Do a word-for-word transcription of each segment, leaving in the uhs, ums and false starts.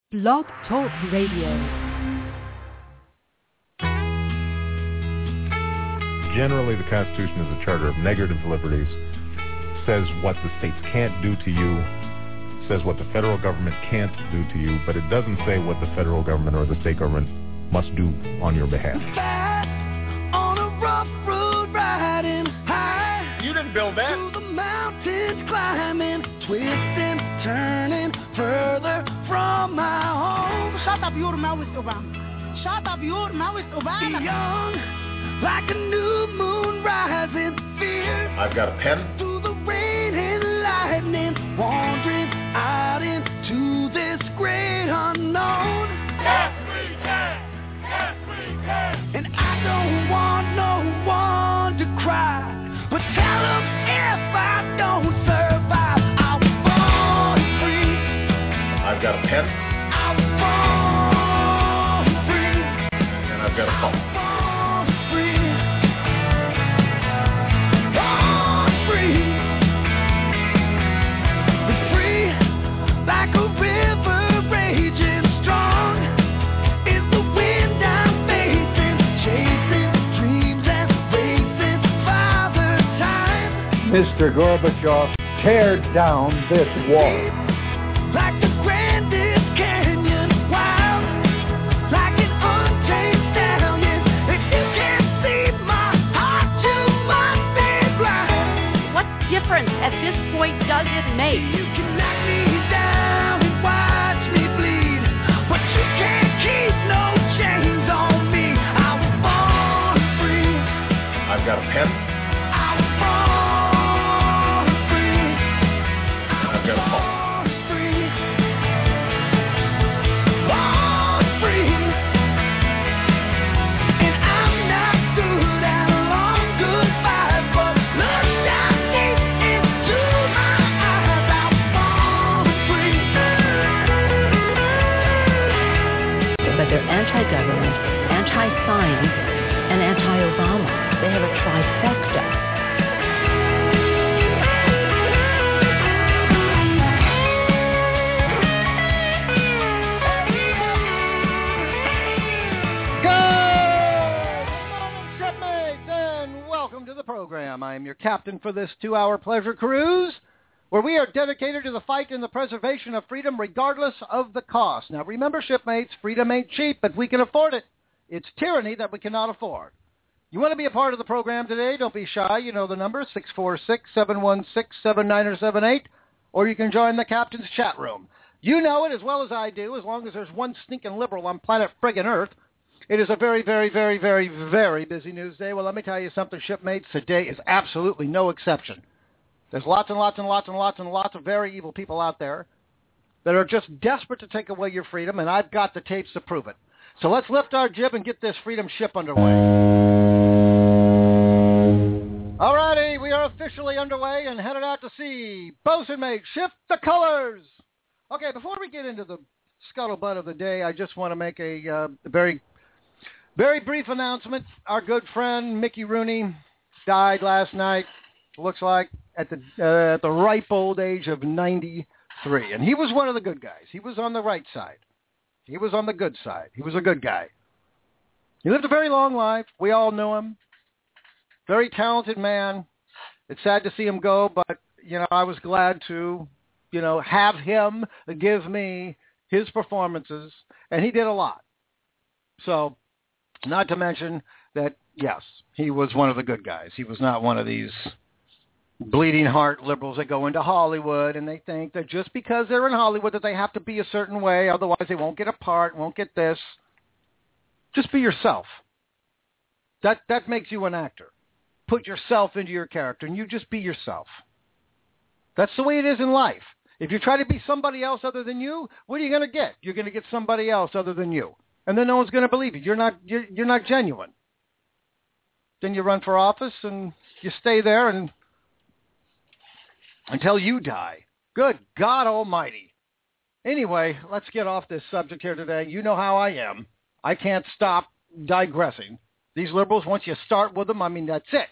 Blog Talk Radio. Generally, the Constitution is a charter of negative liberties, says what the states can't do to you, says what the federal government can't do to you, but it doesn't say what the federal government or the state government must do on your behalf. On a rough road riding high. You didn't build that. Through the mountains climbing, twisting, turning further from my home. Shut up, you're my with Obama. Shut up, you're my with Obama. Young, like a new moon rising, fierce. I've got a pen. Through the rain and lightning, wandering out into this great unknown. Yes, we can. Yes, we can. And I don't want no one to cry, but tell them if I don't survive, I was born free. I've got a pen. I was born free. And I've got a phone. Born free. Born free. Free like a river raging strong. Is the wind I'm facing, chasing dreams and racing Father Time. Mister Gorbachev, tear down this wall. Like the grandest canyon, wild, like an untamed stallion. If you can't see my heart, you must be blind. What difference at this point does it make? You can knock me down and watch me bleed, but you can't keep no chains on me. I was born free. I've got a pen. I was born free. And I've got a phone. Born free. Born free. And I'm not good at a long goodbye, but look down deep into my eyes. I was born free. But they're anti-government, anti-science, and anti-Obama. They have a trifecta. Shipmates, and welcome to the program. I am your captain for this two-hour pleasure cruise, where we are dedicated to the fight and the preservation of freedom regardless of the cost. Now remember, shipmates, freedom ain't cheap, but we can afford it. It's tyranny that we cannot afford. You want to be a part of the program today? Don't be shy. You know the number, six four six, seven one six, seven nine seven eight, or you can join the captain's chat room. You know it as well as I do, as long as there's one stinking liberal on planet friggin' Earth. It is a very, very, very, very, very busy news day. Well, let me tell you something, shipmates. Today is absolutely no exception. There's lots and lots and lots and lots and lots of very evil people out there that are just desperate to take away your freedom, and I've got the tapes to prove it. So let's lift our jib and get this freedom ship underway. All righty, we are officially underway and headed out to sea. Bosun mate, shift the colors. Okay, before we get into the scuttlebutt of the day, I just want to make a uh, very, very brief announcement. Our good friend Mickey Rooney died last night, looks like, at the uh, at the ripe old age of ninety-three. And he was one of the good guys. He was on the right side. He was on the good side. He was a good guy. He lived a very long life. We all knew him. Very talented man. It's sad to see him go, but, you know, I was glad to, you know, have him give me his performances, and he did a lot. So, not to mention that, yes, he was one of the good guys. He was not one of these bleeding heart liberals that go into Hollywood and they think that just because they're in Hollywood that they have to be a certain way, otherwise they won't get a part, won't get this. Just be yourself. That that makes you an actor. Put yourself into your character and you just be yourself. That's the way it is in life. If you try to be somebody else other than you, what are you going to get? You're going to get somebody else other than you. And then no one's going to believe you. You're not you're, you're not genuine. Then you run for office and you stay there and until you die. Good God Almighty. Anyway, let's get off this subject here today. You know how I am. I can't stop digressing. These liberals, once you start with them, I mean, that's it.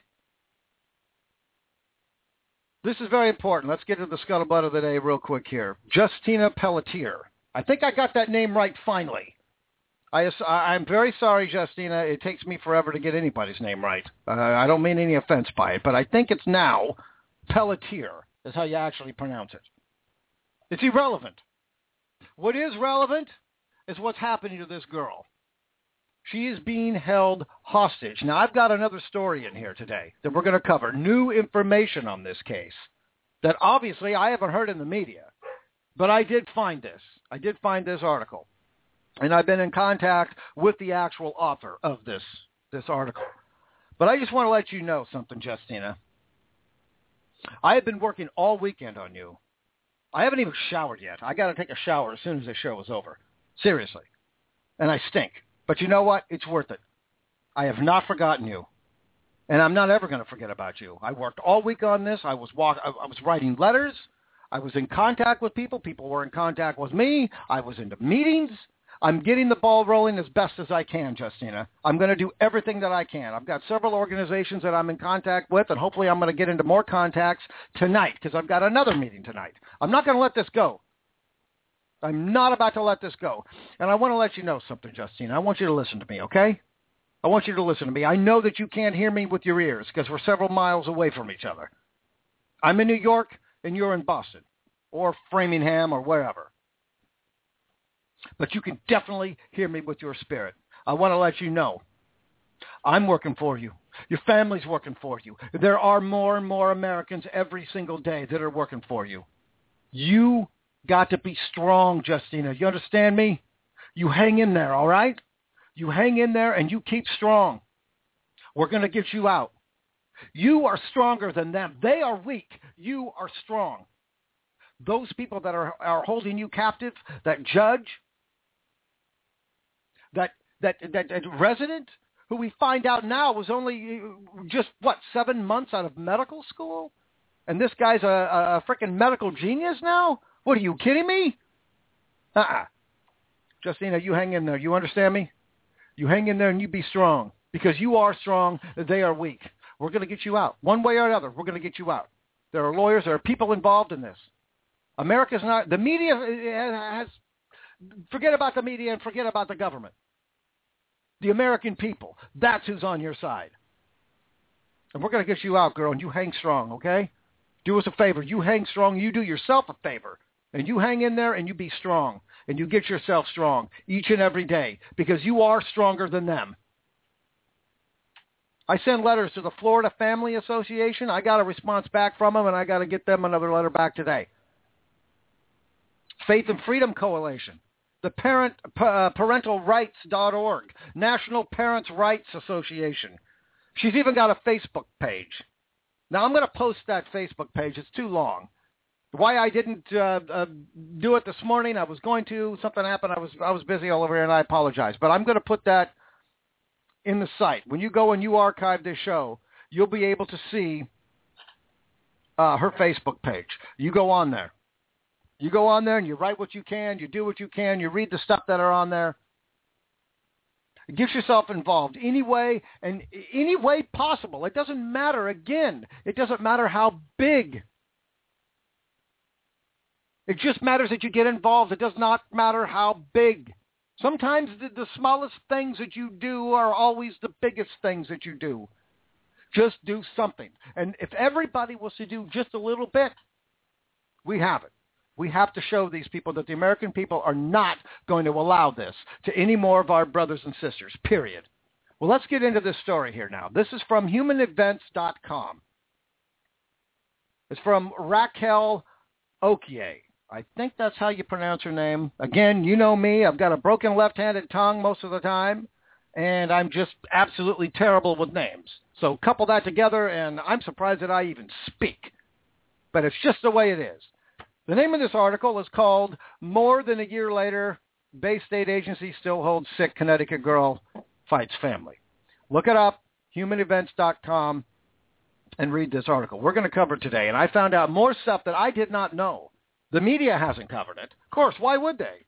This is very important. Let's get to the scuttlebutt of the day real quick here. Justina Pelletier. I think I got that name right finally. I, I'm very sorry, Justina. It takes me forever to get anybody's name right. Uh, I don't mean any offense by it, but I think it's now Pelletier is how you actually pronounce it. It's irrelevant. What is relevant is what's happening to this girl. She is being held hostage. Now, I've got another story in here today that we're going to cover. New information on this case that obviously I haven't heard in the media, but I did find this. I did find this article. And I've been in contact with the actual author of this, this article. But I just want to let you know something, Justina. I have been working all weekend on you. I haven't even showered yet. I got to take a shower as soon as the show is over. Seriously. And I stink. But you know what? It's worth it. I have not forgotten you. And I'm not ever going to forget about you. I worked all week on this. I was walk- I was writing letters. I was in contact with people. People were in contact with me. I was into meetings. I'm getting the ball rolling as best as I can, Justina. I'm going to do everything that I can. I've got several organizations that I'm in contact with, and hopefully I'm going to get into more contacts tonight because I've got another meeting tonight. I'm not going to let this go. I'm not about to let this go. And I want to let you know something, Justina. I want you to listen to me, okay? I want you to listen to me. I know that you can't hear me with your ears because we're several miles away from each other. I'm in New York, and you're in Boston or Framingham or wherever. But you can definitely hear me with your spirit. I want to let you know I'm working for you. Your family's working for you. There are more and more Americans every single day that are working for you. You got to be strong, Justina. You understand me? You hang in there, all right? You hang in there and you keep strong. We're going to get you out. You are stronger than them. They are weak. You are strong. Those people that are, are holding you captive, that judge, That, that that that resident who we find out now was only just, what, seven months out of medical school? And this guy's a, a, a freaking medical genius now? What, are you kidding me? Uh-uh. Justina, you hang in there. You understand me? You hang in there and you be strong. Because you are strong, they are weak. We're going to get you out. One way or another, we're going to get you out. There are lawyers, there are people involved in this. America's not, the media has, forget about the media and forget about the government. The American people, that's who's on your side. And we're going to get you out, girl, and you hang strong, okay? Do us a favor. You hang strong. You do yourself a favor. And you hang in there and you be strong. And you get yourself strong each and every day because you are stronger than them. I send letters to the Florida Family Association. I got a response back from them, and I got to get them another letter back today. Faith and Freedom Coalition. The parent, uh, parental rights dot org, National Parents' Rights Association. She's even got a Facebook page. Now, I'm going to post that Facebook page. It's too long. Why I didn't uh, uh, do it this morning, I was going to. Something happened. I was I was busy all over here, and I apologize. But I'm going to put that in the site. When you go and you archive this show, you'll be able to see uh, her Facebook page. You go on there. You go on there and you write what you can, you do what you can, you read the stuff that are on there. Get yourself involved any way and any way possible. It doesn't matter, again, it doesn't matter how big. It just matters that you get involved. It does not matter how big. Sometimes the, the smallest things that you do are always the biggest things that you do. Just do something. And if everybody was to do just a little bit, we have it. We have to show these people that the American people are not going to allow this to any more of our brothers and sisters, period. Well, let's get into this story here now. This is from human events dot com. It's from Raquel Okier. I think that's how you pronounce her name. Again, you know me. I've got a broken left-handed tongue most of the time, and I'm just absolutely terrible with names. So couple that together, and I'm surprised that I even speak. But it's just the way it is. The name of this article is called More Than a Year Later, Bay State Agency Still Holds Sick Connecticut Girl Fights Family. Look it up, human events dot com, and read this article. We're going to cover it today, and I found out more stuff that I did not know. The media hasn't covered it. Of course, why would they?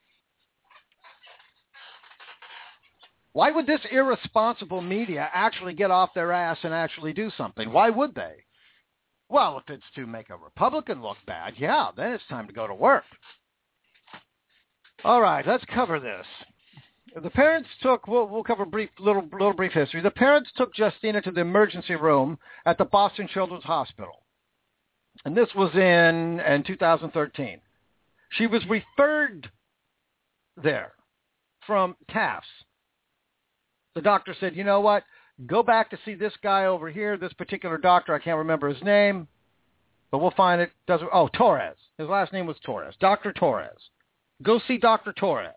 Why would this irresponsible media actually get off their ass and actually do something? Why would they? Well, if it's to make a Republican look bad, yeah, then it's time to go to work. All right, let's cover this. The parents took, we'll, we'll cover a brief, little, little brief history. The parents took Justina to the emergency room at the Boston Children's Hospital. And this was in, in two thousand thirteen. She was referred there from Taft's. The doctor said, you know what, go back to see this guy over here, this particular doctor. I can't remember his name, but we'll find it. Doesn't, oh, Torres. His last name was Torres. Doctor Torres. Go see Doctor Torres.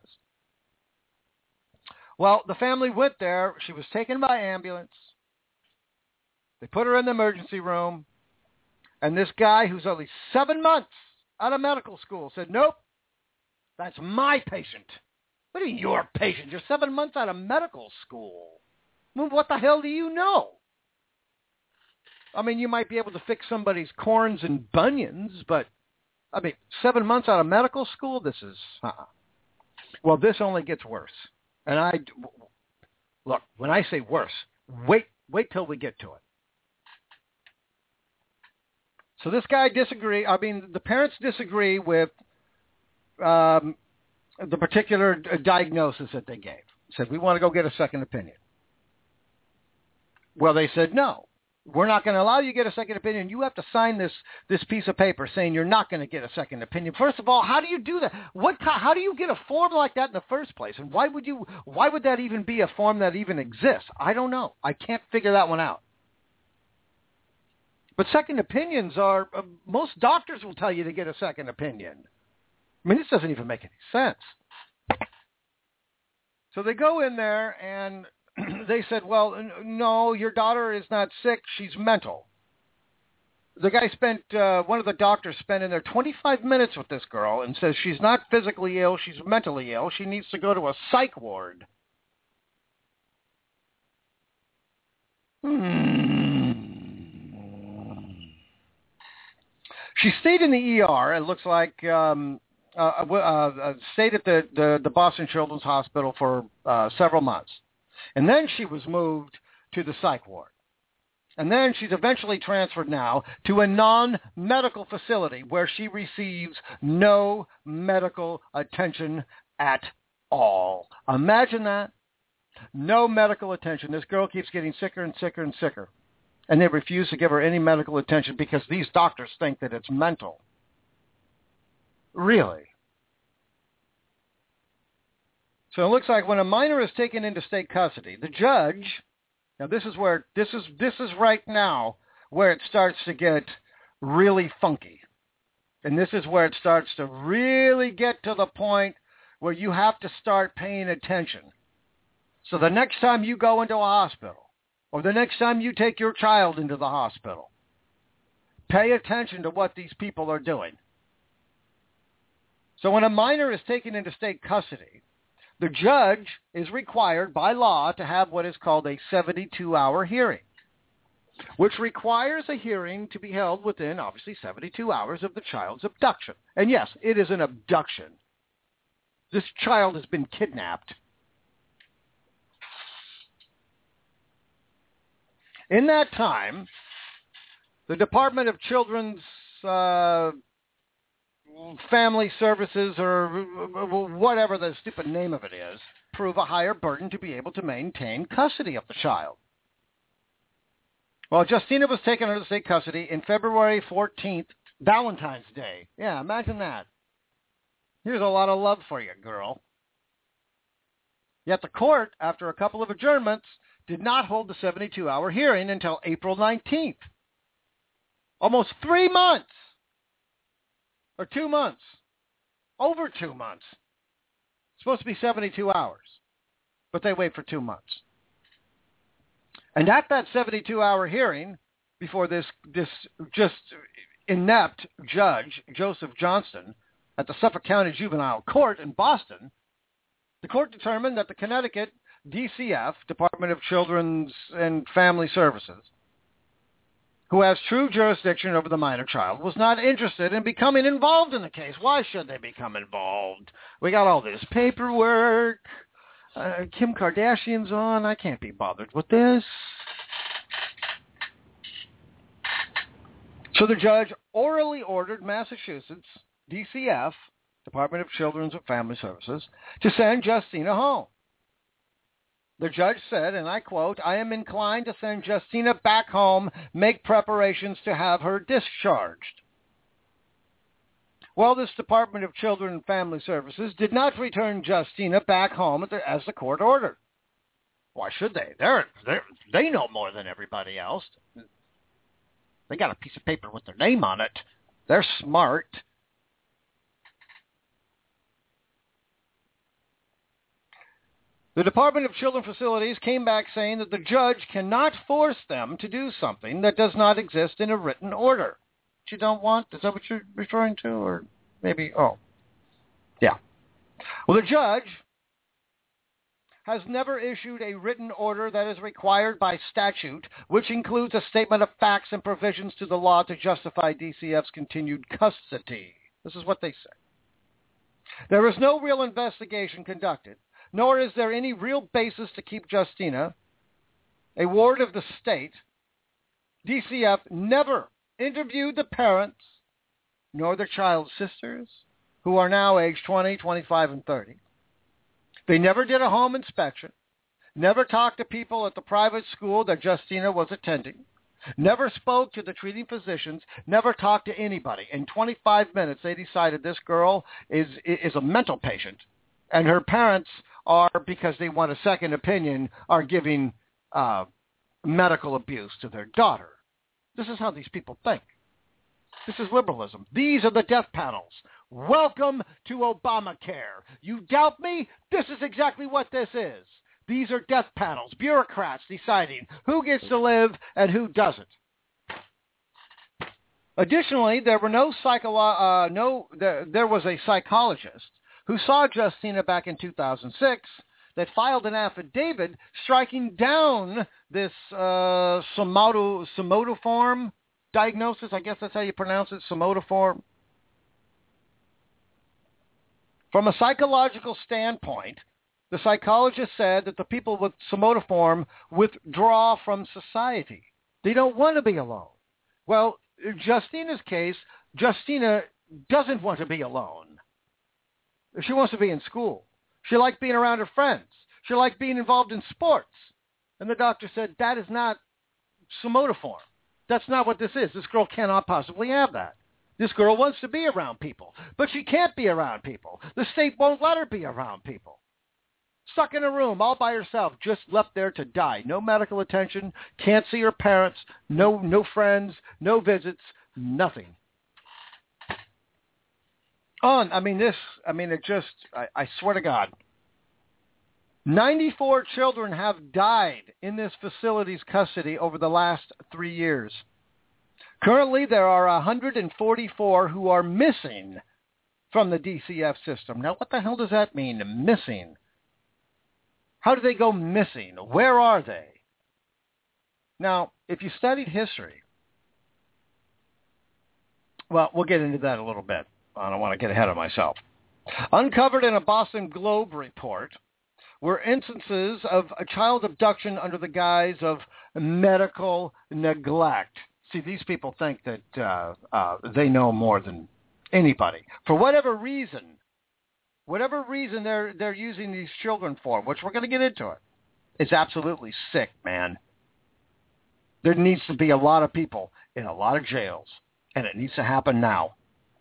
Well, the family went there. She was taken by ambulance. They put her in the emergency room. And this guy, who's only seven months out of medical school, said, nope, that's my patient. What are you, your patient? You're seven months out of medical school. Well, what the hell do you know? I mean, you might be able to fix somebody's corns and bunions, but, I mean, seven months out of medical school, this is, uh-uh. Well, this only gets worse. And I, look, when I say worse, wait, wait till we get to it. So this guy disagree. I mean, the parents disagree with um, the particular diagnosis that they gave. Said, we want to go get a second opinion. Well, they said, no, we're not going to allow you to get a second opinion. You have to sign this this piece of paper saying you're not going to get a second opinion. First of all, how do you do that? What? How do you get a form like that in the first place? And why would you? Why would that even be a form that even exists? I don't know. I can't figure that one out. But second opinions are, uh, most doctors will tell you to get a second opinion. I mean, this doesn't even make any sense. So they go in there and they said, well, n- no, your daughter is not sick. She's mental. The guy spent, uh, one of the doctors spent in there twenty-five minutes with this girl and says she's not physically ill. She's mentally ill. She needs to go to a psych ward. Hmm. She stayed in the E R, it looks like, um, uh, uh, uh, stayed at the, the, the Boston Children's Hospital for uh, several months. And then she was moved to the psych ward. And then she's eventually transferred now to a non-medical facility where she receives no medical attention at all. Imagine that. No medical attention. This girl keeps getting sicker and sicker and sicker. And they refuse to give her any medical attention because these doctors think that it's mental. Really? So it looks like when a minor is taken into state custody, the judge, now this is where, this is, this is right now where it starts to get really funky. And this is where it starts to really get to the point where you have to start paying attention. So the next time you go into a hospital, or the next time you take your child into the hospital, pay attention to what these people are doing. So when a minor is taken into state custody, the judge is required by law to have what is called a seventy-two hour hearing, which requires a hearing to be held within, obviously, seventy-two hours of the child's abduction. And yes, it is an abduction. This child has been kidnapped. In that time, the Department of Children's uh, Family Services, or whatever the stupid name of it is, prove a higher burden to be able to maintain custody of the child. Well, Justina was taken into state custody in February fourteenth, Valentine's Day. Yeah, imagine that. Here's a lot of love for you, girl. Yet the court, after a couple of adjournments, did not hold the seventy-two hour hearing until April nineteenth. Almost three months. Or two months. Over two months. It's supposed to be seventy-two hours. But they wait for two months. And at that seventy-two hour hearing, before this, this just inept judge, Joseph Johnston, at the Suffolk County Juvenile Court in Boston, the court determined that the Connecticut D C F, Department of Children's and Family Services, who has true jurisdiction over the minor child, was not interested in becoming involved in the case. Why should they become involved? We got all this paperwork. Uh, Kim Kardashian's on. I can't be bothered with this. So the judge orally ordered Massachusetts D C F Department of Children's and Family Services, to send Justina home. The judge said, and I quote, "I am inclined to send Justina back home, make preparations to have her discharged." Well, this Department of Children and Family Services did not return Justina back home as the court ordered. Why should they? They're, they're, they know more than everybody else. They got a piece of paper with their name on it. They're smart. The Department of Children Facilities came back saying that the judge cannot force them to do something that does not exist in a written order. You don't want? Is that what you're referring to? Or maybe, oh, yeah. Well, the judge has never issued a written order that is required by statute, which includes a statement of facts and provisions to the law to justify D C F's continued custody. This is what they say. There is no real investigation conducted, nor is there any real basis to keep Justina, a ward of the state. D C F never interviewed the parents, nor their child's sisters, who are now aged twenty, twenty-five, and thirty. They never did a home inspection, never talked to people at the private school that Justina was attending, never spoke to the treating physicians, never talked to anybody. In twenty-five minutes, they decided this girl is is a mental patient, and her parents are, because they want a second opinion, are giving uh, medical abuse to their daughter. This is how these people think. This is liberalism. These are the death panels. Welcome to Obamacare. You doubt me? This is exactly what this is. These are death panels, bureaucrats deciding who gets to live and who doesn't. Additionally, there were no psycholo- uh, no there, there was a psychologist who saw Justina back in two thousand six that filed an affidavit striking down this uh, somato, somatoform diagnosis. I guess that's how you pronounce it, somatoform. From a psychological standpoint, the psychologist said that the people with somatoform withdraw from society. They don't want to be alone. Well, in Justina's case, Justina doesn't want to be alone. She wants to be in school. She liked being around her friends. She liked being involved in sports. And the doctor said, that is not somatoform. That's not what this is. This girl cannot possibly have that. This girl wants to be around people, but she can't be around people. The state won't let her be around people. Stuck in a room all by herself, just left there to die. No medical attention, can't see her parents, no no friends, no visits, nothing. On, I mean, this, I mean, it just, I, I swear to God, ninety-four children have died in this facility's custody over the last three years. Currently, there are one hundred forty-four who are missing from the D C F system. Now, what the hell does that mean, missing? How do they go missing? Where are they? Now, if you studied history, well, we'll get into that a little bit. I don't want to get ahead of myself. Uncovered in a Boston Globe report were instances of a child abduction under the guise of medical neglect. See, these people think that uh, uh, they know more than anybody. For whatever reason, whatever reason they're they're using these children for, which we're going to get into it, it's absolutely sick, man. There needs to be a lot of people in a lot of jails, and it needs to happen now.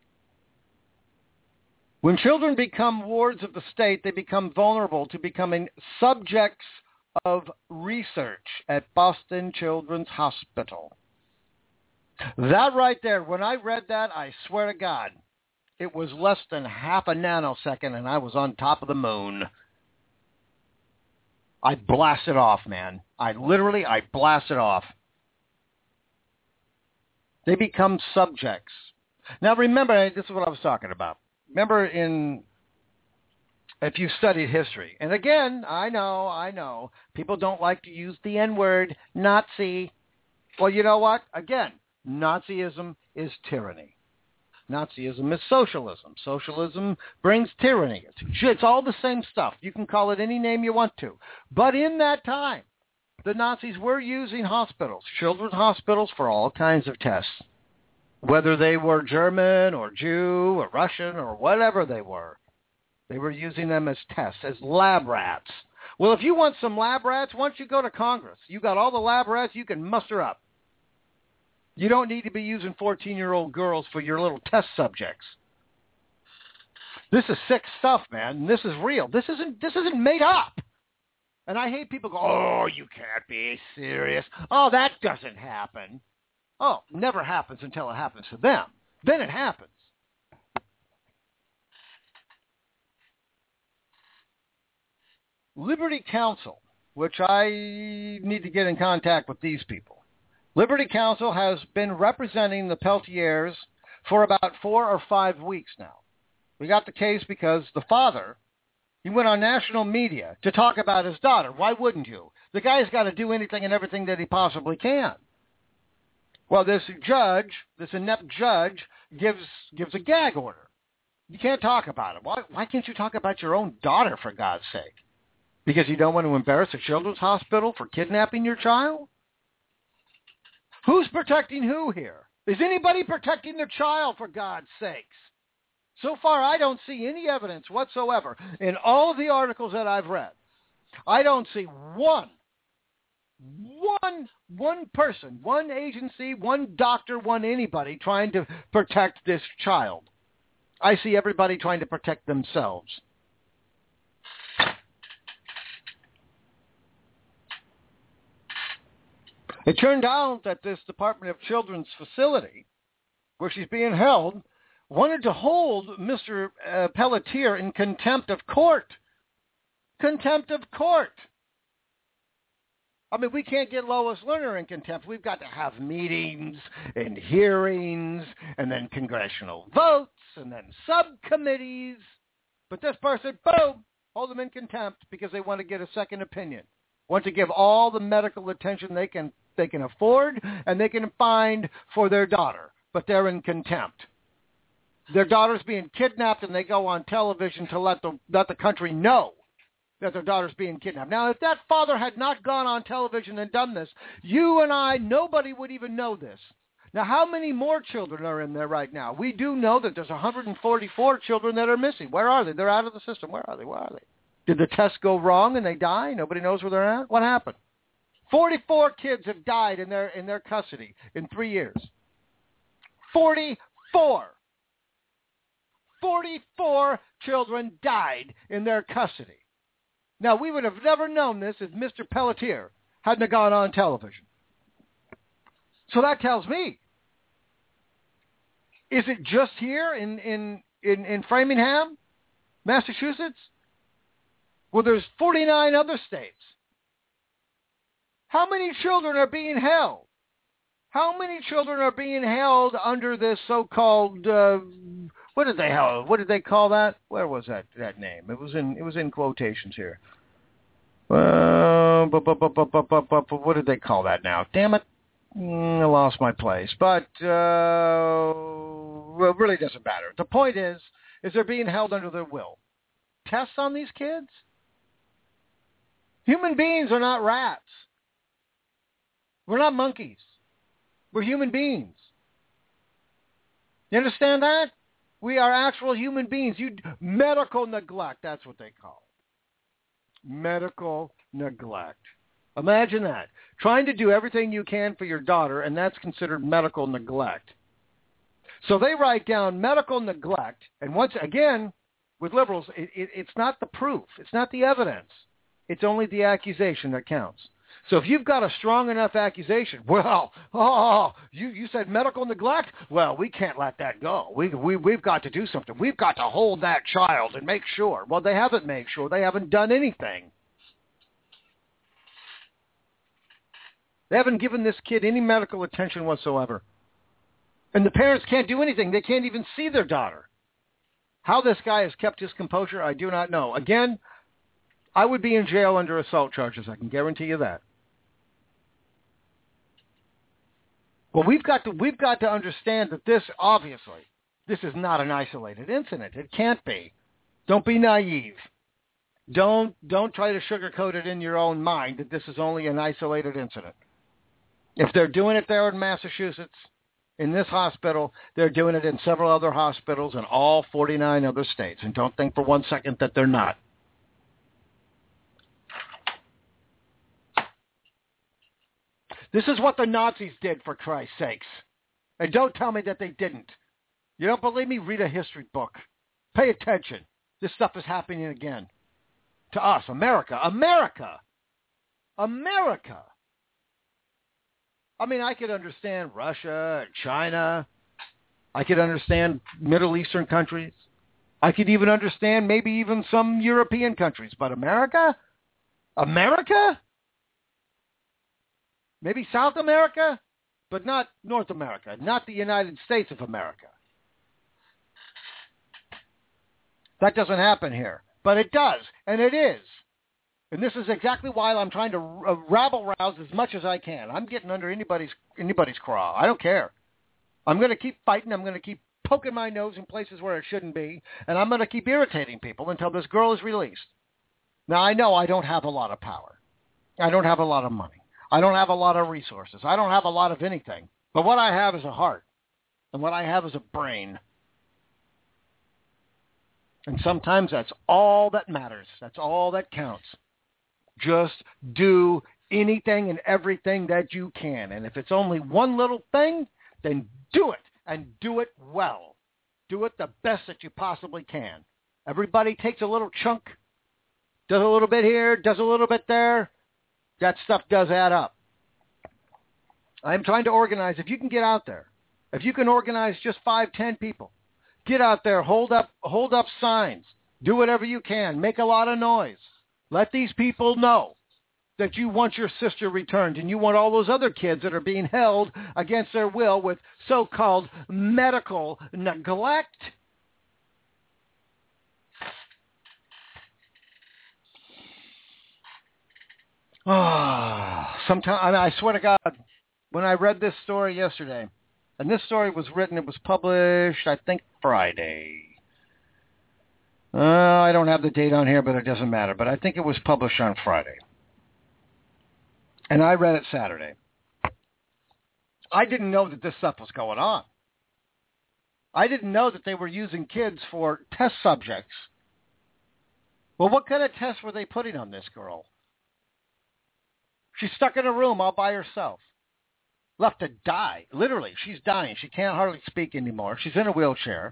When children become wards of the state, they become vulnerable to becoming subjects of research at Boston Children's Hospital. That right there, when I read that, I swear to God, it was less than half a nanosecond and I was on top of the moon. I blasted off, man. I literally, I blasted off. They become subjects. Now remember, this is what I was talking about. Remember in, if you studied history, and again, I know, I know, people don't like to use the N-word, Nazi. Well, you know what? Again, Nazism is tyranny. Nazism is socialism. Socialism brings tyranny. It's, it's all the same stuff. You can call it any name you want to. But in that time, the Nazis were using hospitals, children's hospitals, for all kinds of tests. Whether they were German or Jew or Russian or whatever they were, they were using them as tests, as lab rats. Well, if you want some lab rats, why don't you go to Congress? You got all the lab rats you can muster up. You don't need to be using fourteen-year-old girls for your little test subjects. This is sick stuff, man. This is real. This isn't this isn't made up. And I hate people go, oh, you can't be serious. Oh, that doesn't happen. Oh, never happens until it happens to them. Then it happens. Liberty Counsel, which I need to get in contact with these people. Liberty Counsel has been representing the Peltiers for about four or five weeks now. We got the case because the father, he went on national media to talk about his daughter. Why wouldn't you? The guy's got to do anything and everything that he possibly can. Well, this judge, this inept judge, gives gives a gag order. You can't talk about it. Why, why can't you talk about your own daughter, for God's sake? Because you don't want to embarrass a children's hospital for kidnapping your child? Who's protecting who here? Is anybody protecting their child, for God's sakes? So far, I don't see any evidence whatsoever in all of the articles that I've read. I don't see one, one, one person, one agency, one doctor, one anybody trying to protect this child. I see everybody trying to protect themselves. It turned out that this Department of Children's facility, where she's being held, wanted to hold Mister Uh, Pelletier in contempt of court. Contempt of court. I mean, we can't get Lois Lerner in contempt. We've got to have meetings and hearings and then congressional votes and then subcommittees. But this person, boom, hold them in contempt because they want to get a second opinion. Want to give all the medical attention they can they can afford and they can find for their daughter. But they're in contempt. Their daughter's being kidnapped and they go on television to let the let the country know that their daughter's being kidnapped. Now, if that father had not gone on television and done this, you and I, nobody would even know this. Now, how many more children are in there right now? We do know that there's one hundred forty-four children that are missing. Where are they? They're out of the system. Where are they? Where are they? Did the test go wrong and they die? Nobody knows where they're at? What happened? forty-four kids have died in their in their custody in three years. forty-four. forty-four children died in their custody. Now, we would have never known this if Mister Pelletier hadn't gone on television. So that tells me, is it just here in, in, in, in Framingham, Massachusetts? Well, there's forty-nine other states. How many children are being held? How many children are being held under this so-called, uh, what did they held? What did they call that? Where was that that name? It was in it was in quotations here. Uh, bu- bu- bu- bu- bu- bu- bu- bu- what did they call that now? Damn it. Mm, I lost my place. But uh, well, it really doesn't matter. The point is, is they're being held under their will. Tests on these kids? Human beings are not rats. We're not monkeys. We're human beings. You understand that? We are actual human beings. You medical neglect, that's what they call it. Medical neglect. Imagine that. Trying to do everything you can for your daughter, and that's considered medical neglect. So they write down medical neglect, and once again, with liberals, it, it, it's not the proof. It's not the evidence. It's only the accusation that counts. So if you've got a strong enough accusation, well, oh, you, you said medical neglect? Well, we can't let that go. We, we, we've got to do something. We've got to hold that child and make sure. Well, they haven't made sure. They haven't done anything. They haven't given this kid any medical attention whatsoever. And the parents can't do anything. They can't even see their daughter. How this guy has kept his composure, I do not know. Again, I would be in jail under assault charges. I can guarantee you that. Well, we've got to we've got to understand that this, obviously, this is not an isolated incident. It can't be. Don't be naive. Don't don't try to sugarcoat it in your own mind that this is only an isolated incident. If they're doing it there in Massachusetts, in this hospital. They're doing it in several other hospitals in all forty-nine other states. And don't think for one second that they're not. This is what the Nazis did, for Christ's sakes. And don't tell me that they didn't. You don't believe me? Read a history book. Pay attention. This stuff is happening again. To us, America. America! America! I mean, I could understand Russia and China. I could understand Middle Eastern countries. I could even understand maybe even some European countries. But America? America? Maybe South America, but not North America, not the United States of America. That doesn't happen here, but it does, and it is. And this is exactly why I'm trying to uh, rabble-rouse as much as I can. I'm getting under anybody's anybody's craw. I don't care. I'm going to keep fighting. I'm going to keep poking my nose in places where it shouldn't be, and I'm going to keep irritating people until this girl is released. Now, I know I don't have a lot of power. I don't have a lot of money. I don't have a lot of resources. I don't have a lot of anything. But what I have is a heart. And what I have is a brain. And sometimes that's all that matters. That's all that counts. Just do anything and everything that you can. And if it's only one little thing, then do it. And do it well. Do it the best that you possibly can. Everybody takes a little chunk, does a little bit here, does a little bit there. That stuff does add up. I'm trying to organize. If you can get out there, if you can organize just five, ten people, get out there, hold up, hold up signs, do whatever you can, make a lot of noise. Let these people know that you want your sister returned and you want all those other kids that are being held against their will with so-called medical neglect. Oh, sometimes, I, mean, I swear to God, when I read this story yesterday, and this story was written, it was published, I think, Friday. Uh, I don't have the date on here, but it doesn't matter. But I think it was published on Friday. And I read it Saturday. I didn't know that this stuff was going on. I didn't know that they were using kids for test subjects. Well, what kind of tests were they putting on this girl? She's stuck in a room all by herself, left to die. Literally, she's dying. She can't hardly speak anymore. She's in a wheelchair.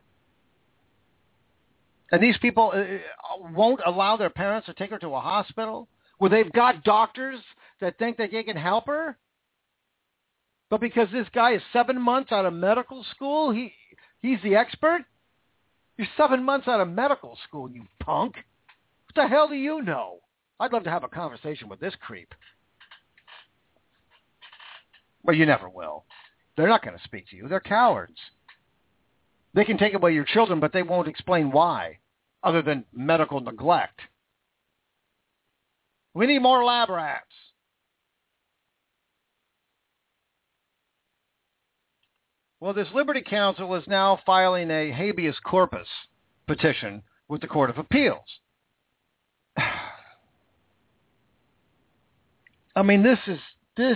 And these people uh, won't allow their parents to take her to a hospital where they've got doctors that think that they can help her. But because this guy is seven months out of medical school, he he's the expert? You're seven months out of medical school, you punk. What the hell do you know? I'd love to have a conversation with this creep. But you never will. They're not going to speak to you. They're cowards. They can take away your children, but they won't explain why, other than medical neglect. We need more lab rats. Well, this Liberty Counsel is now filing a habeas corpus petition with the Court of Appeals. I mean, this is, this...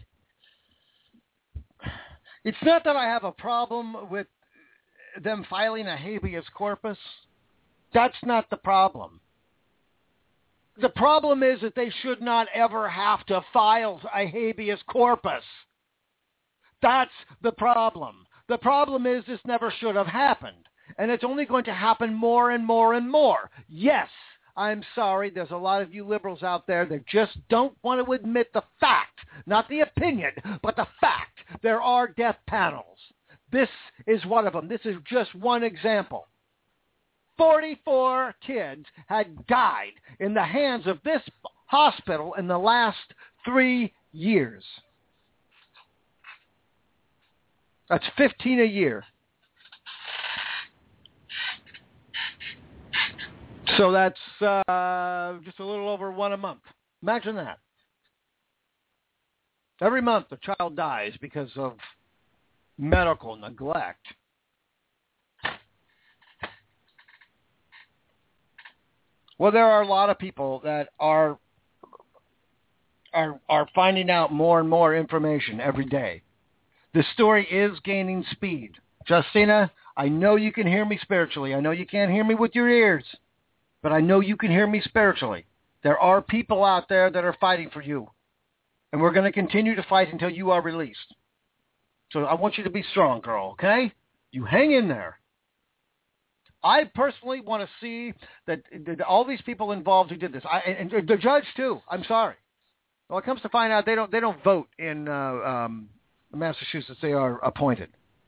It's not that I have a problem with them filing a habeas corpus. That's not the problem. The problem is that they should not ever have to file a habeas corpus. That's the problem. The problem is this never should have happened. And it's only going to happen more and more and more. Yes, I'm sorry. There's a lot of you liberals out there that just don't want to admit the fact, not the opinion, but the fact. There are death panels. This is one of them. This is just one example. forty-four kids had died in the hands of this hospital in the last three years. That's fifteen a year. So that's uh, just a little over one a month. Imagine that. Every month a child dies because of medical neglect. Well, there are a lot of people that are are are finding out more and more information every day. This story is gaining speed. Justina, I know you can hear me spiritually. I know you can't hear me with your ears, but I know you can hear me spiritually. There are people out there that are fighting for you, and we're going to continue to fight until you are released. So I want you to be strong, girl, okay? You hang in there. I personally want to see that, that all these people involved who did this, I, and the judge too. I'm sorry. Well, it comes to find out they don't they don't vote in uh, um, Massachusetts. They are appointed.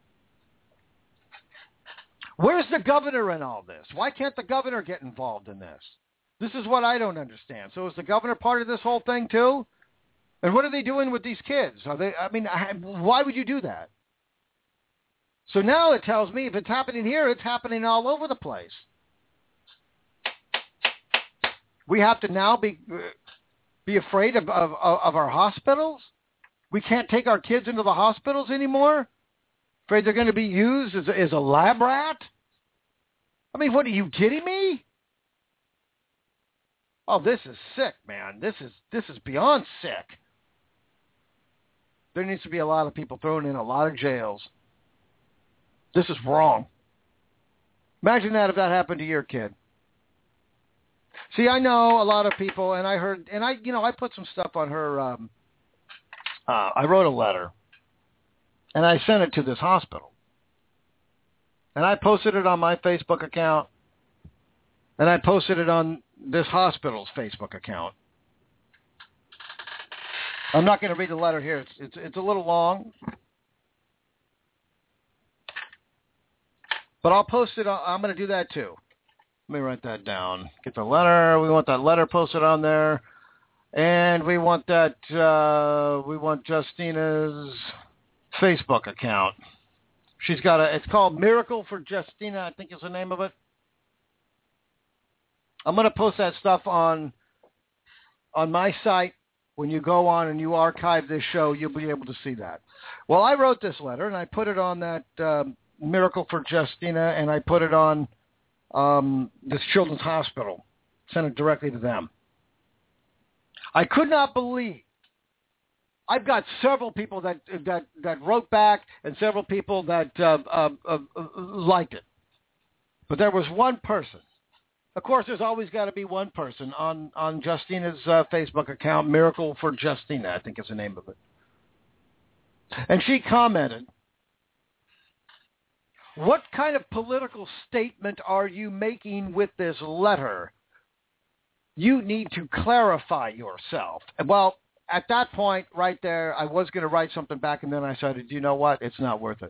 Where's the governor in all this? Why can't the governor get involved in this? This is what I don't understand. So is the governor part of this whole thing too? And what are they doing with these kids? Are they? I mean, why would you do that? So now it tells me if it's happening here, it's happening all over the place. We have to now be be afraid of, of, of our hospitals? We can't take our kids into the hospitals anymore? Afraid they're going to be used as a, as a lab rat? I mean, what, are you kidding me? Oh, this is sick, man. This is this is beyond sick. There needs to be a lot of people thrown in a lot of jails. This is wrong. Imagine that if that happened to your kid. See, I know a lot of people, and I heard, and I, you know, I put some stuff on her. Um, uh, I wrote a letter, and I sent it to this hospital, and I posted it on my Facebook account, and I posted it on this hospital's Facebook account. I'm not going to read the letter here. It's it's, it's a little long. But I'll post it on, I'm going to do that too. Let me write that down. Get the letter. We want that letter posted on there. And we want that, uh, we want Justina's Facebook account. She's got a, it's called Miracle for Justina, I think is the name of it. I'm going to post that stuff on, on my site. When you go on and you archive this show, you'll be able to see that. Well, I wrote this letter and I put it on that, um, Miracle for Justina, and I put it on um, this children's hospital, sent it directly to them. I could not believe. I've got several people that that, that wrote back and several people that uh, uh, uh, liked it. But there was one person. Of course, there's always got to be one person on, on Justina's uh, Facebook account, Miracle for Justina, I think is the name of it. And she commented, "What kind of political statement are you making with this letter? You need to clarify yourself." Well, at that point right there, I was going to write something back, and then I decided, you know what? It's not worth it.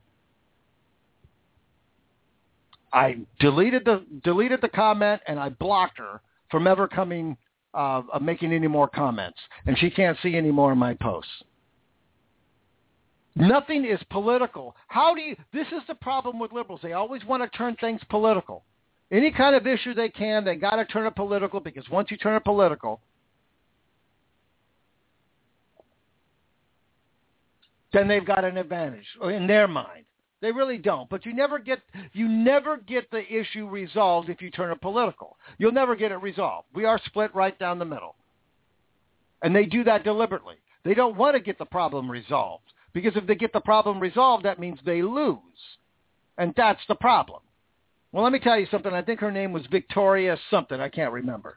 I deleted the deleted the comment, and I blocked her from ever coming, uh, uh, making any more comments. And she can't see any more of my posts. Nothing is political. How do you, this is the problem with liberals. They always want to turn things political. Any kind of issue they can, they got to turn it political, because once you turn it political, then they've got an advantage in their mind. They really don't. But you never get you never get the issue resolved if you turn it political. You'll never get it resolved. We are split right down the middle. And they do that deliberately. They don't want to get the problem resolved. Because if they get the problem resolved, that means they lose. And that's the problem. Well, let me tell you something. I think her name was Victoria something. I can't remember.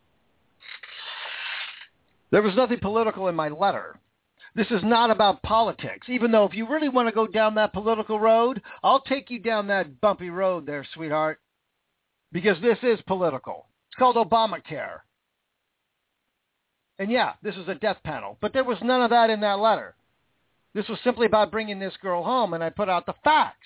There was nothing political in my letter. This is not about politics, even though if you really want to go down that political road, I'll take you down that bumpy road there, sweetheart, because this is political. It's called Obamacare. And yeah, this is a death panel, but there was none of that in that letter. This was simply about bringing this girl home, and I put out the facts.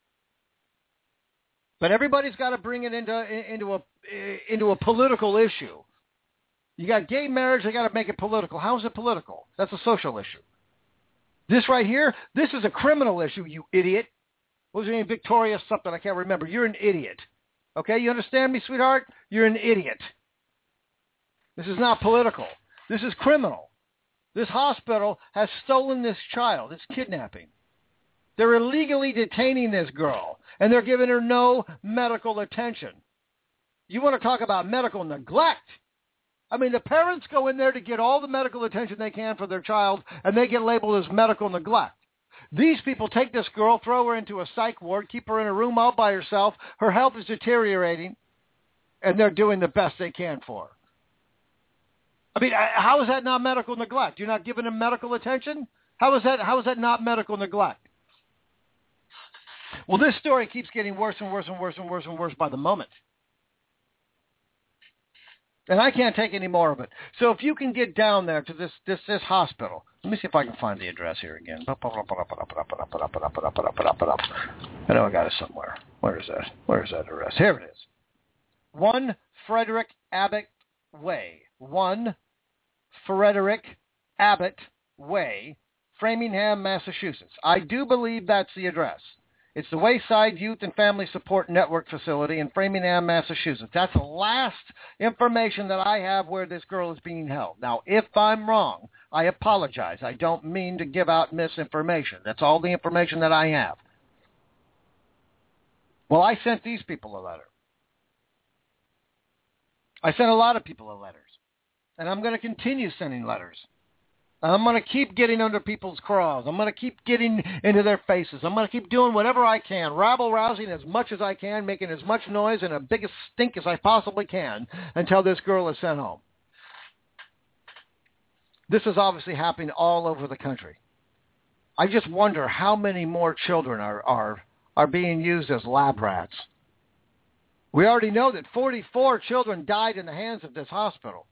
But everybody's got to bring it into into a into a political issue. You got gay marriage, they got to make it political. How is it political? That's a social issue. This right here, this is a criminal issue, you idiot. What was her name? Victoria something, I can't remember. You're an idiot. Okay, you understand me, sweetheart? You're an idiot. This is not political. This is criminal. This hospital has stolen this child. It's kidnapping. They're illegally detaining this girl, and they're giving her no medical attention. You want to talk about medical neglect? I mean, the parents go in there to get all the medical attention they can for their child, and they get labeled as medical neglect. These people take this girl, throw her into a psych ward, keep her in a room all by herself. Her health is deteriorating, and they're doing the best they can for her. I mean, how is that not medical neglect? You're not giving them medical attention? How is that, how is that not medical neglect? Well, this story keeps getting worse and worse and worse and worse and worse by the moment. And I can't take any more of it. So if you can get down there to this this this hospital, let me see if I can find the address here again. I know I got it somewhere. Where is that? Where is that address? Here it is. One Frederick Abbott Way. One Frederick Abbott Way, Framingham, Massachusetts. I do believe that's the address. It's the Wayside Youth and Family Support Network facility in Framingham, Massachusetts. That's the last information that I have where this girl is being held. Now, if I'm wrong, I apologize. I don't mean to give out misinformation. That's all the information that I have. Well, I sent these people a letter. I sent a lot of people a letters. And I'm going to continue sending letters. I'm going to keep getting under people's craws. I'm going to keep getting into their faces. I'm going to keep doing whatever I can, rabble-rousing as much as I can, making as much noise and a biggest stink as I possibly can until this girl is sent home. This is obviously happening all over the country. I just wonder how many more children are, are, are being used as lab rats. We already know that forty-four children died in the hands of this hospital.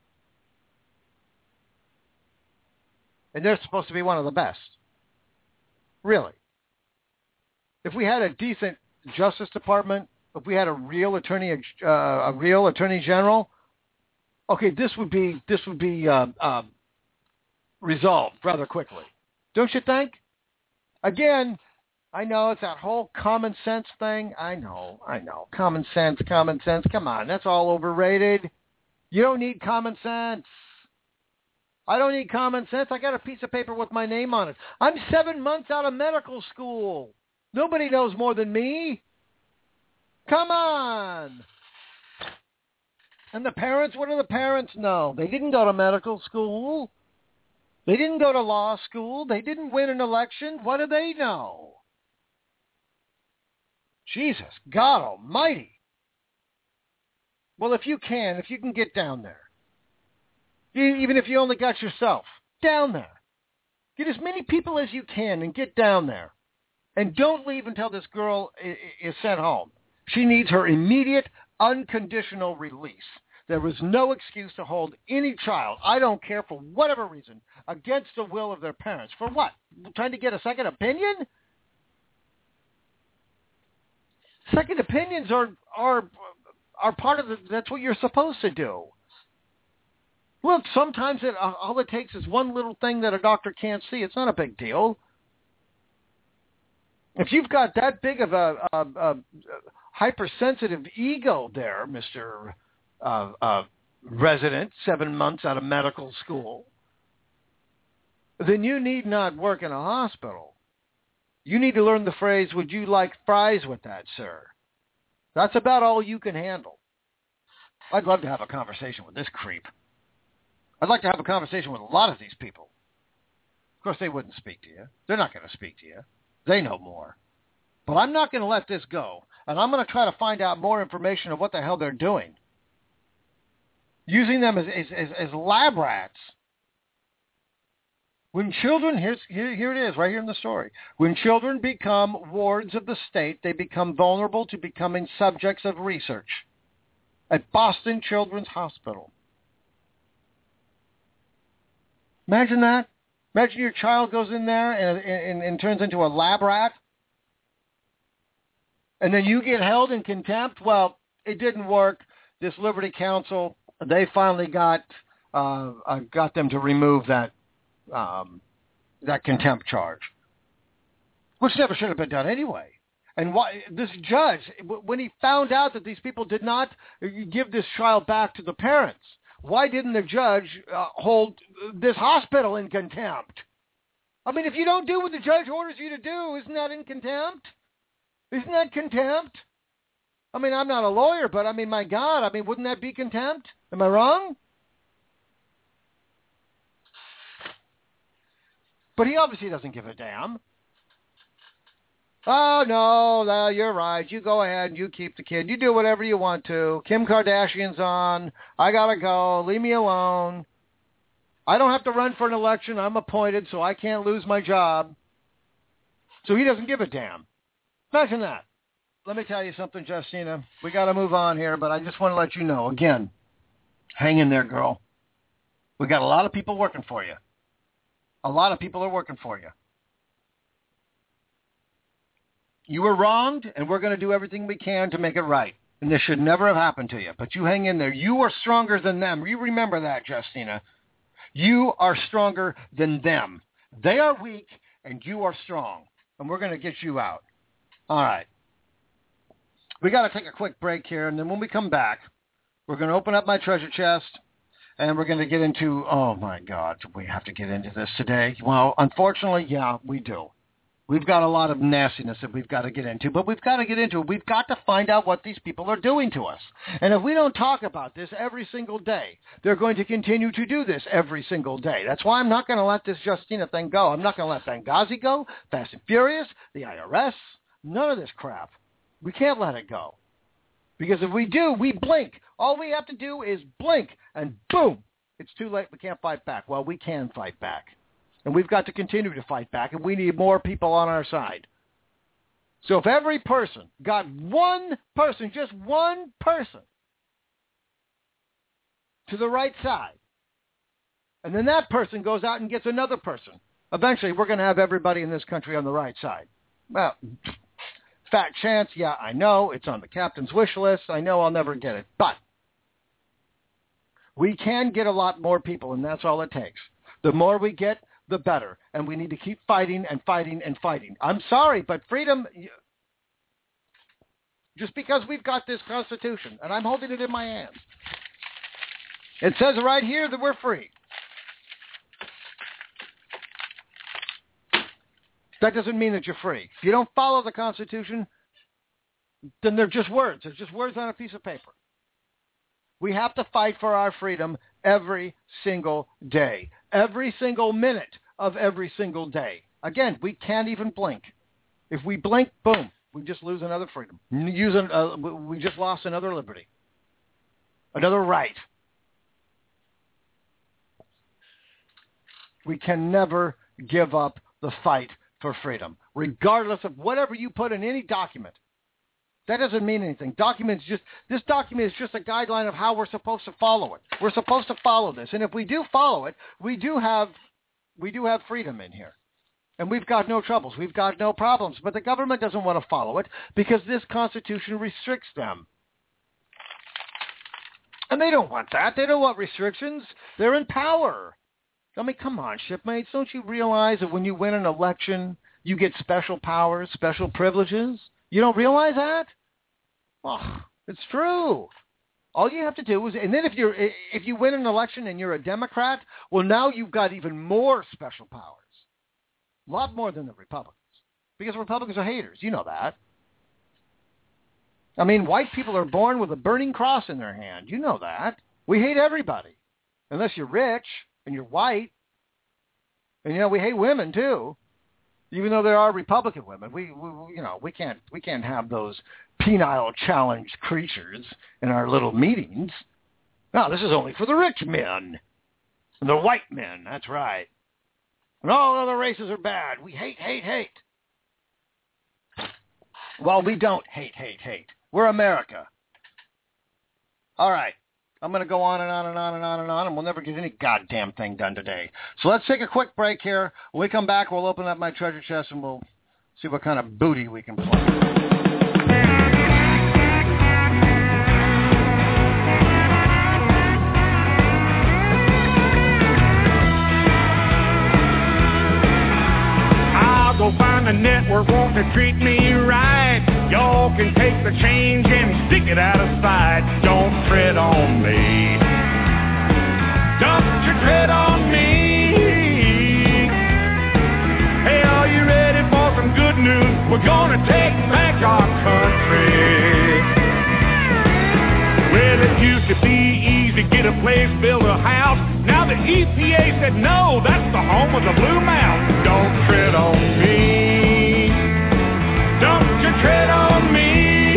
And they're supposed to be one of the best. Really. If we had a decent Justice Department, if we had a real attorney, uh, a real attorney general, okay, this would be this would be uh, uh, resolved rather quickly, don't you think? Again, I know it's that whole common sense thing. I know, I know, common sense, common sense. Come on, that's all overrated. You don't need common sense. I don't need common sense. I got a piece of paper with my name on it. I'm seven months out of medical school. Nobody knows more than me. Come on. And the parents, what do the parents know? They didn't go to medical school. They didn't go to law school. They didn't win an election. What do they know? Jesus, God almighty. Well, if you can, if you can get down there, even if you only got yourself down there, get as many people as you can and get down there. And don't leave until this girl is sent home. She needs her immediate, unconditional release. There is no excuse to hold any child, I don't care for whatever reason, against the will of their parents. For what? Trying to get a second opinion? Second opinions are are are part of the, that's what you're supposed to do. Look, sometimes it, uh, all it takes is one little thing that a doctor can't see. It's not a big deal. If you've got that big of a, a, a hypersensitive ego there, Mister Uh, uh, resident, seven months out of medical school, then you need not work in a hospital. You need to learn the phrase, would you like fries with that, sir? That's about all you can handle. I'd love to have a conversation with this creep. I'd like to have a conversation with a lot of these people. Of course, they wouldn't speak to you. They're not going to speak to you. They know more. But I'm not going to let this go, and I'm going to try to find out more information of what the hell they're doing. Using them as, as, as, as lab rats. When children, here's, here, here it is, right here in the story. When children become wards of the state, they become vulnerable to becoming subjects of research at Boston Children's Hospital. Imagine that. Imagine your child goes in there and, and, and turns into a lab rat. And then you get held in contempt. Well, it didn't work. This Liberty Council, they finally got uh, uh, got them to remove that um, that contempt charge, which never should have been done anyway. And why this judge, when he found out that these people did not give this child back to the parents, why didn't the judge uh, hold this hospital in contempt? I mean, if you don't do what the judge orders you to do, isn't that in contempt? Isn't that contempt? I mean, I'm not a lawyer, but I mean, my God, I mean, wouldn't that be contempt? Am I wrong? But he obviously doesn't give a damn. Oh, no, no, you're right. You go ahead and you keep the kid. You do whatever you want to. Kim Kardashian's on. I got to go. Leave me alone. I don't have to run for an election. I'm appointed, so I can't lose my job. So he doesn't give a damn. Imagine that. Let me tell you something, Justina. We got to move on here, but I just want to let you know, again, hang in there, girl. We got a lot of people working for you. A lot of people are working for you. You were wronged, and we're going to do everything we can to make it right. And this should never have happened to you. But you hang in there. You are stronger than them. You remember that, Justina. You are stronger than them. They are weak, and you are strong. And we're going to get you out. All right. We got to take a quick break here, and then when we come back, we're going to open up my treasure chest, and we're going to get into, oh, my God, do we have to get into this today? Well, unfortunately, yeah, we do. We've got a lot of nastiness that we've got to get into, but we've got to get into it. We've got to find out what these people are doing to us. And if we don't talk about this every single day, they're going to continue to do this every single day. That's why I'm not going to let this Justina thing go. I'm not going to let Benghazi go, Fast and Furious, the I R S, none of this crap. We can't let it go. Because if we do, we blink. All we have to do is blink, and boom, it's too late. We can't fight back. Well, we can fight back. And we've got to continue to fight back, and we need more people on our side. So if every person got one person, just one person, to the right side, and then that person goes out and gets another person, eventually we're going to have everybody in this country on the right side. Well, fat chance, yeah, I know. It's on the captain's wish list. I know I'll never get it. But we can get a lot more people, and that's all it takes. The more we get, the better. And we need to keep fighting and fighting and fighting. I'm sorry, but freedom, just because we've got this Constitution, and I'm holding it in my hands, it says right here that we're free. That doesn't mean that you're free. If you don't follow the Constitution, then they're just words. They're just words on a piece of paper. We have to fight for our freedom every single day, every single minute of every single day. Again, we can't even blink. If we blink, boom, we just lose another freedom. Use an, uh, we just lost another liberty, another right. We can never give up the fight for freedom, regardless of whatever you put in any document. That doesn't mean anything. Documents just, this document is just a guideline of how we're supposed to follow it. We're supposed to follow this. And if we do follow it, we do have, we do have freedom in here. And we've got no troubles. We've got no problems. But the government doesn't want to follow it because this Constitution restricts them. And they don't want that. They don't want restrictions. They're in power. I mean, come on, shipmates. Don't you realize that when you win an election, you get special powers, special privileges? You don't realize that? Well, it's true. All you have to do is, and then if you're if you win an election and you're a Democrat, well, now you've got even more special powers. A lot more than the Republicans. Because Republicans are haters. You know that. I mean, white people are born with a burning cross in their hand. You know that. We hate everybody. Unless you're rich and you're white. And, you know, we hate women, too. Even though there are Republican women, we, we, you know, we can't, we can't have those penile challenged creatures in our little meetings. No, this is only for the rich men, and the white men. That's right. And all other races are bad. We hate, hate, hate. Well, we don't hate, hate, hate. We're America. All right. I'm going to go on and on and on and on and on, and we'll never get any goddamn thing done today. So let's take a quick break here. When we come back, we'll open up my treasure chest, and we'll see what kind of booty we can play. Go find a network want to treat me right. Y'all can take the change and stick it out of sight. Don't tread on me. Don't you tread on me. Hey, are you ready for some good news? We're gonna take back our country. Well, it used to be easy, get a place, build a house. Now the E P A said no, that's the home of the blue mouse. Don't tread on me. tread on me.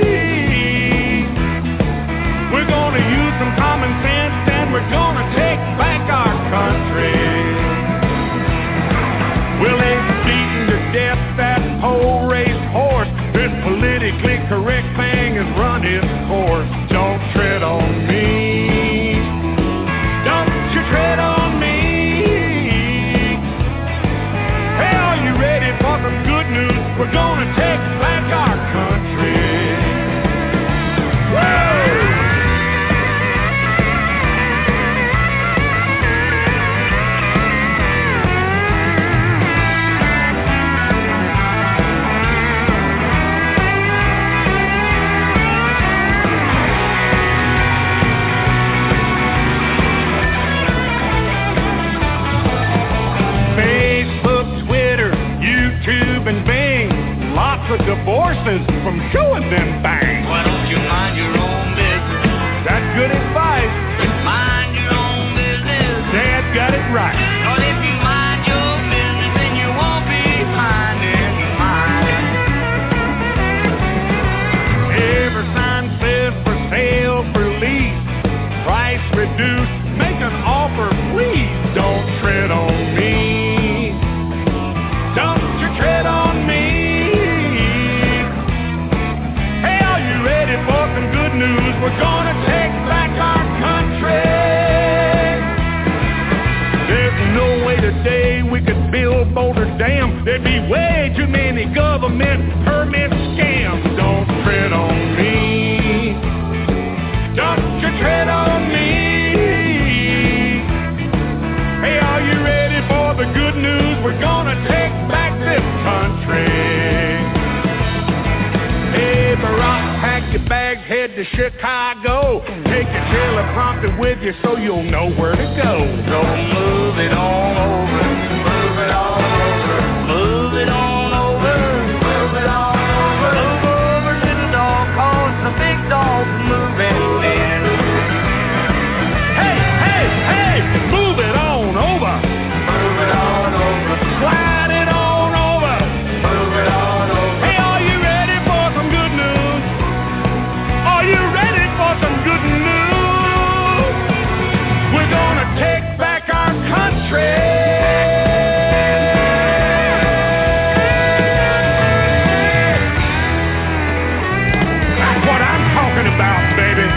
We're gonna use some common sense and we're gonna take back our country. Well, they've beaten to death that pole race horse. This politically correct thing has run its course. Don't tread on me. Don't you tread on me. Hey, are you ready for some good news? We're gonna take back our country. Woo! And Bing, lots of divorces from showing them bangs. Why don't you mind your own business? That's good advice. Just mind your own business. Dad got it right. Cause if you mind your business, then you won't be minding your mind. Every sign says for sale, for lease, price reduced, make an offer, please. Don't tread on me. Don't you tread on me. Hey, are you ready for some good news? We're gonna take back our country. There's no way today we could build Boulder Dam. There'd be way too many government permit scams. Don't tread on me. Don't you tread on me. Hey, are you ready for the good news? We're gonna take back this country. Hey, Barack, pack your bags, head to Chicago. Take your teleprompter with you so you'll know where to go. So move it on over, move it on over, move it on over, move it on over, move over, little dog, cause the big dog's moving in. Hey, hey, hey, move it on over. Move it on over. Slide it on over. Move it on over. Hey, are you ready for some good news? Are you ready for some good news? We're gonna take back our country. That's what I'm talking about, baby.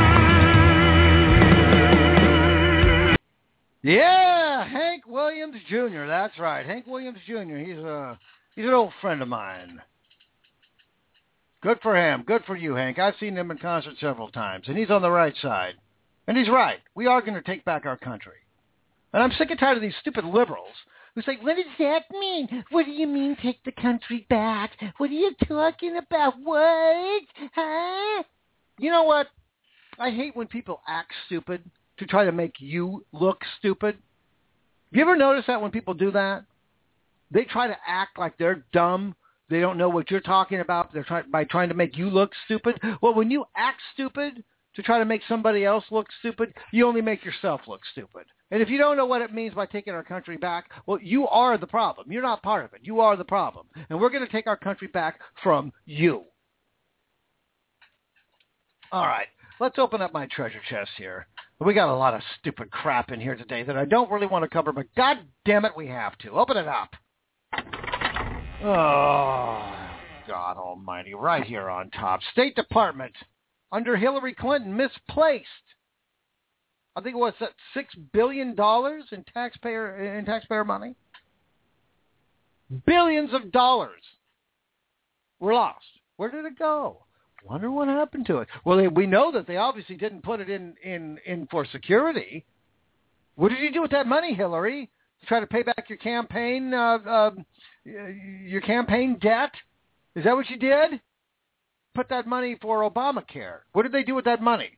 Yeah, Hank Williams Junior That's right, Hank Williams Junior He's a he's an old friend of mine. Good for him. Good for you, Hank. I've seen him in concert several times, and he's on the right side. And he's right. We are going to take back our country. And I'm sick and tired of these stupid liberals who say, what does that mean? What do you mean take the country back? What are you talking about? What? Huh? You know what? I hate when people act stupid to try to make you look stupid. You ever notice that when people do that? They try to act like they're dumb. They don't know what you're talking about. They're trying by trying to make you look stupid. Well, when you act stupid to try to make somebody else look stupid, you only make yourself look stupid. And if you don't know what it means by taking our country back, well, you are the problem. You're not part of it. You are the problem. And we're going to take our country back from you. All right. Let's open up my treasure chest here. We got a lot of stupid crap in here today that I don't really want to cover, but God damn it, we have to. Open it up. Oh, God almighty. Right here on top. State Department, under Hillary Clinton, misplaced. I think it was that six billion dollars in taxpayer in taxpayer money. Billions of dollars were lost. Where did it go? Wonder what happened to it. Well, they, we know that they obviously didn't put it in, in, in for security. What did you do with that money, Hillary? Try to pay back your campaign uh, uh, your campaign debt? Is that what you did? Put that money for Obamacare. What did they do with that money?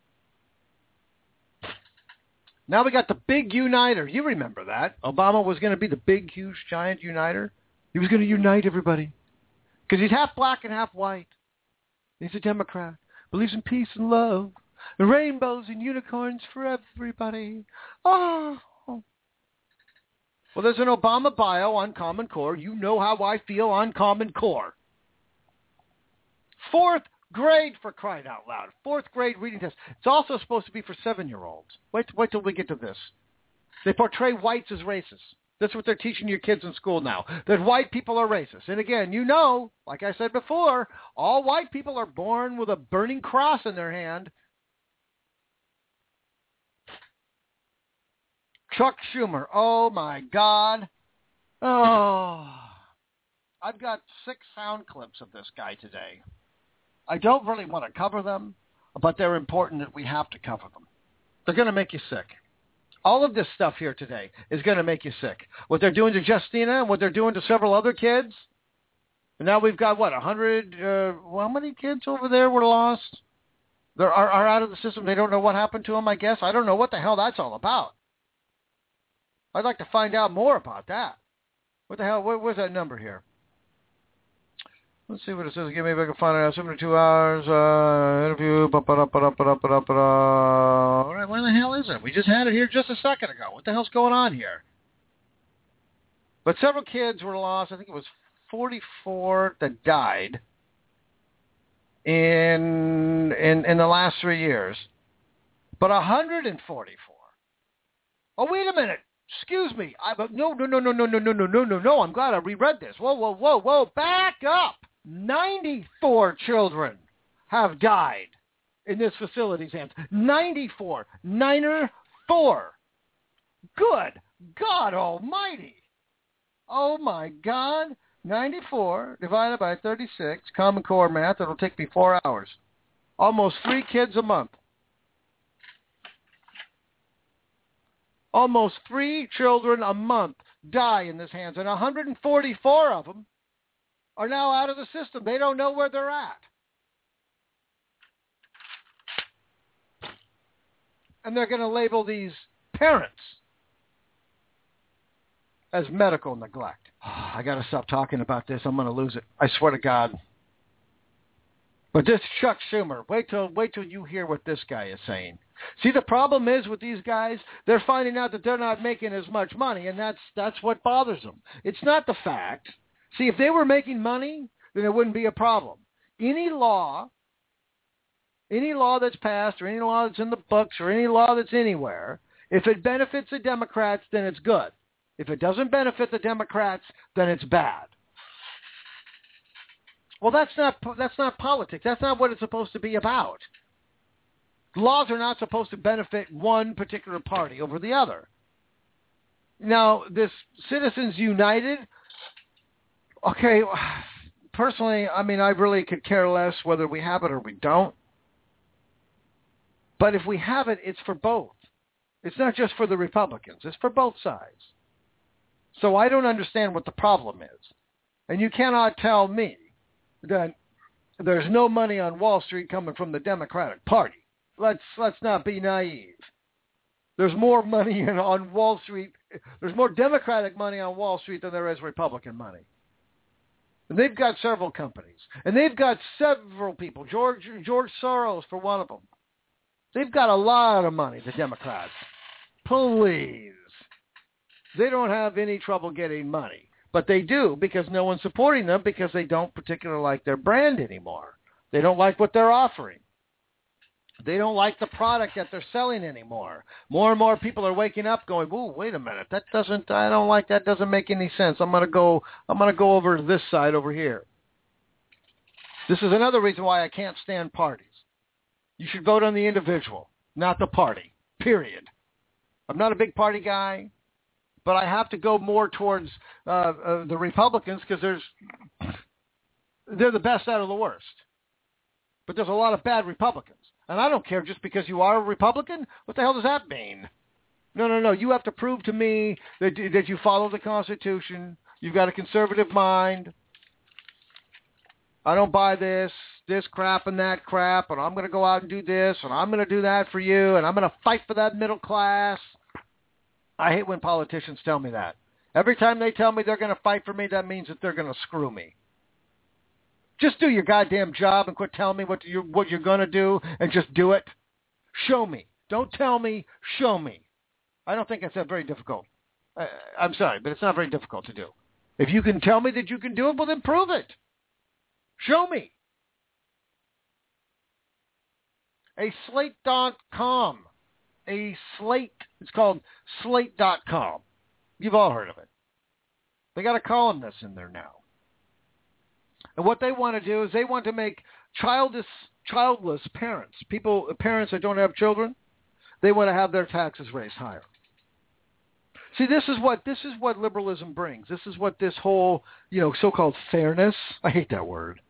Now we got the big uniter. You remember that. Obama was going to be the big, huge, giant uniter. He was going to unite everybody. Because he's half black and half white. He's a Democrat. Believes in peace and love. And rainbows and unicorns for everybody. Oh. Well, there's an Obama bio on Common Core. You know how I feel on Common Core. Fourth grade, for crying out loud. Fourth grade reading test. It's also supposed to be for seven-year-olds. Wait, wait till we get to this. They portray whites as racist. That's what they're teaching your kids in school now, that white people are racist. And again, you know, like I said before, all white people are born with a burning cross in their hand. Chuck Schumer, oh my God. Oh, I've got six sound clips of this guy today. I don't really want to cover them, but they're important that we have to cover them. They're going to make you sick. All of this stuff here today is going to make you sick. What they're doing to Justina and what they're doing to several other kids. And now we've got, what, one hundred, uh, well, how many kids over there were lost? They are, are out of the system. They don't know what happened to them, I guess. I don't know what the hell that's all about. I'd like to find out more about that. What the hell, where, where's that number here? Let's see what it says. Give me if I can find it out. seventy-two hours, uh, interview. All right, where the hell is it? We just had it here just a second ago. What the hell's going on here? But several kids were lost. I think it was forty-four that died in in in the last three years. But one hundred forty-four. Oh, wait a minute. Excuse me. I, no, no, no, no, no, no, no, no, no, no, no. I'm glad I reread this. Whoa, whoa, whoa, whoa. Back up. ninety-four children have died in this facility's hands. ninety-four. Niner four. Good God almighty. Oh, my God. ninety-four divided by thirty-six. Common Core math. It'll take me four hours. Almost three kids a month. Almost three children a month die in this hands, and one hundred forty-four of them are now out of the system. They don't know where they're at. And they're going to label these parents as medical neglect. Oh, I got to stop talking about this. I'm going to lose it. I swear to God. But this Chuck Schumer, wait till wait till you hear what this guy is saying. See, the problem is with these guys, they're finding out that they're not making as much money, and that's that's what bothers them. It's not the fact. See, if they were making money, then it wouldn't be a problem. Any law, any law that's passed or any law that's in the books or any law that's anywhere, if it benefits the Democrats, then it's good. If it doesn't benefit the Democrats, then it's bad. Well, that's not that's not politics. That's not what it's supposed to be about. Laws are not supposed to benefit one particular party over the other. Now, this Citizens United, okay, personally, I mean, I really could care less whether we have it or we don't. But if we have it, it's for both. It's not just for the Republicans. It's for both sides. So I don't understand what the problem is. And you cannot tell me that there's no money on Wall Street coming from the Democratic Party. Let's let's not be naive. There's more money in, on Wall Street. There's more Democratic money on Wall Street than there is Republican money. And they've got several companies. And they've got several people. George George Soros, for one of them. They've got a lot of money, the Democrats. Please. They don't have any trouble getting money. But they do because no one's supporting them because they don't particularly like their brand anymore. They don't like what they're offering. They don't like the product that they're selling anymore. More and more people are waking up going, "Ooh, wait a minute. That doesn't, I don't like that. Doesn't make any sense. I'm going to go, I'm going to go over to this side over here." This is another reason why I can't stand parties. You should vote on the individual, not the party, period. I'm not a big party guy, but I have to go more towards uh, uh, the Republicans because there's, they're the best out of the worst. But there's a lot of bad Republicans. And I don't care just because you are a Republican. What the hell does that mean? No, no, no. You have to prove to me that, that you follow the Constitution. You've got a conservative mind. I don't buy this, this crap and that crap, and I'm going to go out and do this, and I'm going to do that for you, and I'm going to fight for that middle class. I hate when politicians tell me that. Every time they tell me they're going to fight for me, that means that they're going to screw me. Just do your goddamn job and quit telling me what you're, what you're going to do and just do it. Show me. Don't tell me. Show me. I don't think it's that very difficult. I, I'm sorry, but it's not very difficult to do. If you can tell me that you can do it, well, then prove it. Show me. a slate dot com. A Slate. It's called slate dot com. You've all heard of it. They got a columnist in there now. And what they want to do is they want to make childless, childless parents, people, parents that don't have children, they want to have their taxes raised higher. See, this is what this is what liberalism brings. This is what this whole, you know, so-called fairness. I hate that word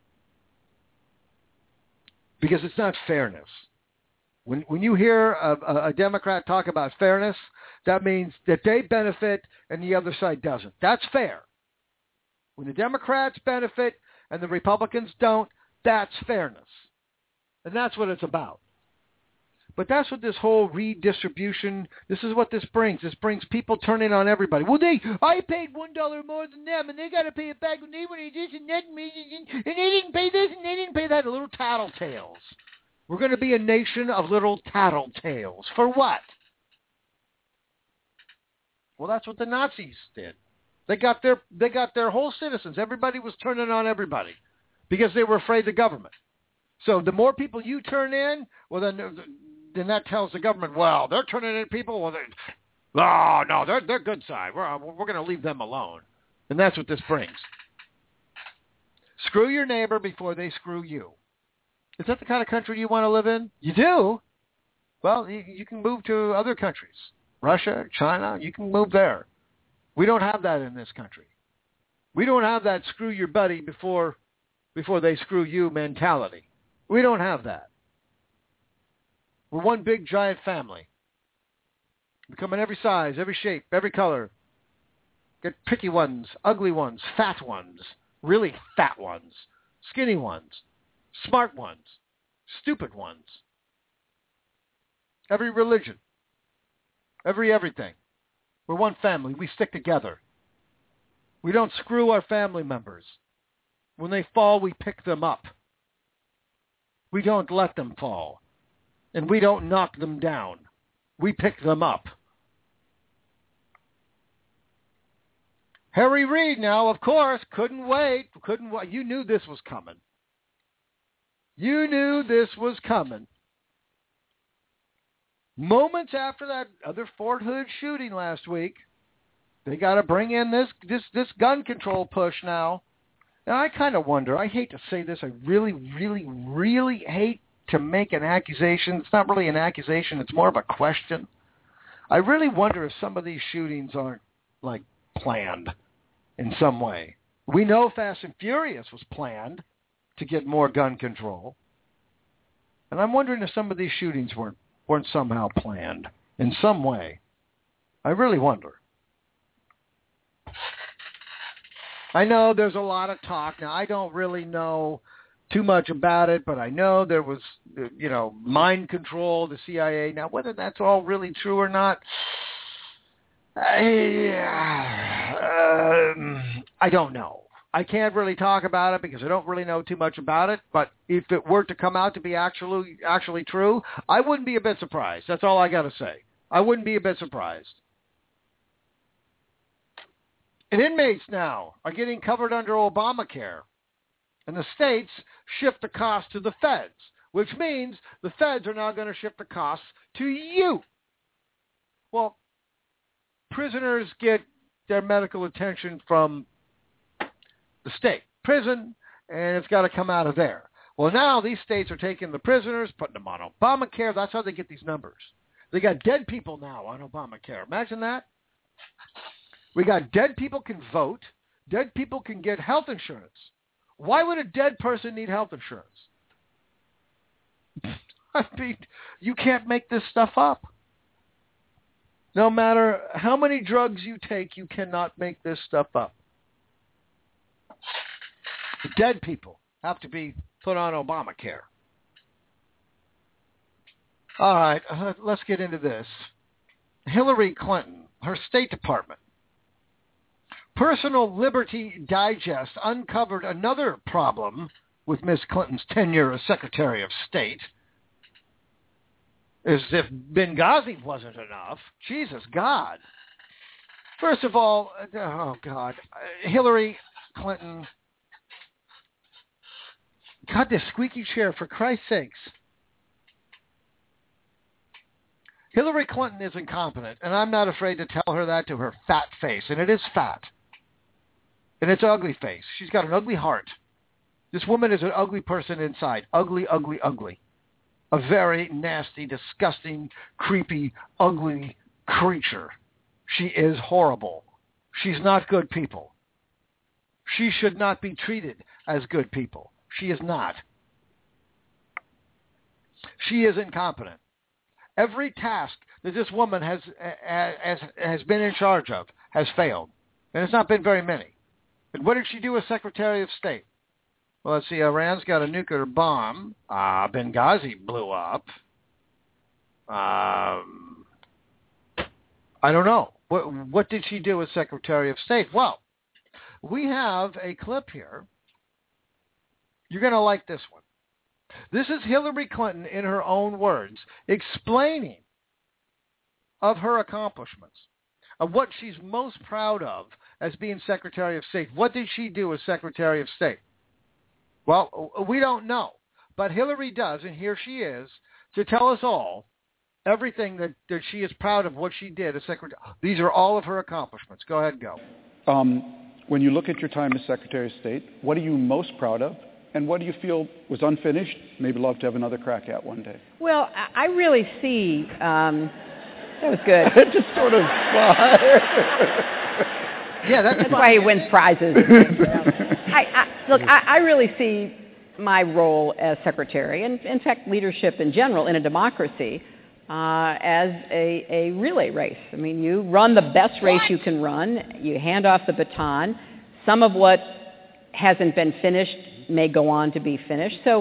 because it's not fairness. When when you hear a, a Democrat talk about fairness, that means that they benefit and the other side doesn't. That's fair. When the Democrats benefit and the Republicans don't, that's fairness. And that's what it's about. But that's what this whole redistribution, this is what this brings. This brings people turning on everybody. Well, they, I paid one dollar more than them, and they got to pay it back when they wanted this and that, and they didn't pay this and they didn't pay that. Little tattletales. We're going to be a nation of little tattletales. For what? Well, that's what the Nazis did. They got their they got their whole citizens. Everybody was turning on everybody because they were afraid of the government. So the more people you turn in, well, then then that tells the government, well, they're turning in people. Well, they, oh no, they're they're good side. We're we're going to leave them alone, and that's what this brings. Screw your neighbor before they screw you. Is that the kind of country you want to live in? You do? Well, you, you can move to other countries, Russia, China. You can move there. We don't have that in this country. We don't have that screw your buddy before before they screw you mentality. We don't have that. We're one big giant family. We come in every size, every shape, every color. Get picky ones, ugly ones, fat ones, really fat ones, skinny ones, smart ones, stupid ones. Every religion, every everything. We're one family. We stick together. We don't screw our family members. When they fall, we pick them up. We don't let them fall. And we don't knock them down. We pick them up. Harry Reid now, of course, couldn't wait. Couldn't wait. You knew this was coming. You knew this was coming. Moments after that other Fort Hood shooting last week, they got to bring in this, this, this gun control push now. And I kind of wonder, I hate to say this, I really, really, really hate to make an accusation. It's not really an accusation, it's more of a question. I really wonder if some of these shootings aren't, like, planned in some way. We know Fast and Furious was planned to get more gun control. And I'm wondering if some of these shootings weren't weren't somehow planned in some way. I really wonder. I know there's a lot of talk. Now, I don't really know too much about it, but I know there was, you know, mind control, the C I A. Now, whether that's all really true or not, I, um, I don't know. I can't really talk about it because I don't really know too much about it, but if it were to come out to be actually actually true, I wouldn't be a bit surprised. That's all I got to say. I wouldn't be a bit surprised. And inmates now are getting covered under Obamacare, and the states shift the cost to the feds, which means the feds are now going to shift the costs to you. Well, prisoners get their medical attention from the state prison, and it's got to come out of there. Well, now these states are taking the prisoners, putting them on Obamacare. That's how they get these numbers. They got dead people now on Obamacare. Imagine that. We got dead people can vote. Dead people can get health insurance. Why would a dead person need health insurance? I mean, you can't make this stuff up. No matter how many drugs you take, you cannot make this stuff up. Dead people have to be put on Obamacare. All right, uh, let's get into this. Hillary Clinton, her State Department. Personal Liberty Digest uncovered another problem with Miss Clinton's tenure as Secretary of State. As if Benghazi wasn't enough. Jesus, God. First of all, oh, God, Hillary Clinton. God, this squeaky chair, for Christ's sakes. Hillary Clinton is incompetent, and I'm not afraid to tell her that to her fat face, and it is fat. And it's an ugly face. She's got an ugly heart. This woman is an ugly person inside. Ugly, ugly, ugly. A very nasty, disgusting, creepy, ugly creature. She is horrible. She's not good people. She should not be treated as good people. She is not. She is incompetent. Every task that this woman has, has, has been in charge of has failed. And it's not been very many. And what did she do as Secretary of State? Well, let's see. Iran's got a nuclear bomb. Uh, Benghazi blew up. Um, I don't know. What, what did she do as Secretary of State? Well, we have a clip here. You're going to like this one. This is Hillary Clinton, in her own words, explaining of her accomplishments, of what she's most proud of as being Secretary of State. What did she do as Secretary of State? Well, we don't know, but Hillary does, and here she is to tell us all everything that, that she is proud of what she did as Secretary. These are all of her accomplishments. Go ahead and go. Um, when you look at your time as Secretary of State, what are you most proud of? And what do you feel was unfinished, maybe love to have another crack at one day? Well, I really see, um, that was good. Just sort of. Yeah, that's, that's why he wins prizes. I, I, look, I, I really see my role as secretary, and in fact leadership in general in a democracy, uh, as a, a relay race. I mean, you run the best race you can run. You hand off the baton. Some of what hasn't been finished may go on to be finished. So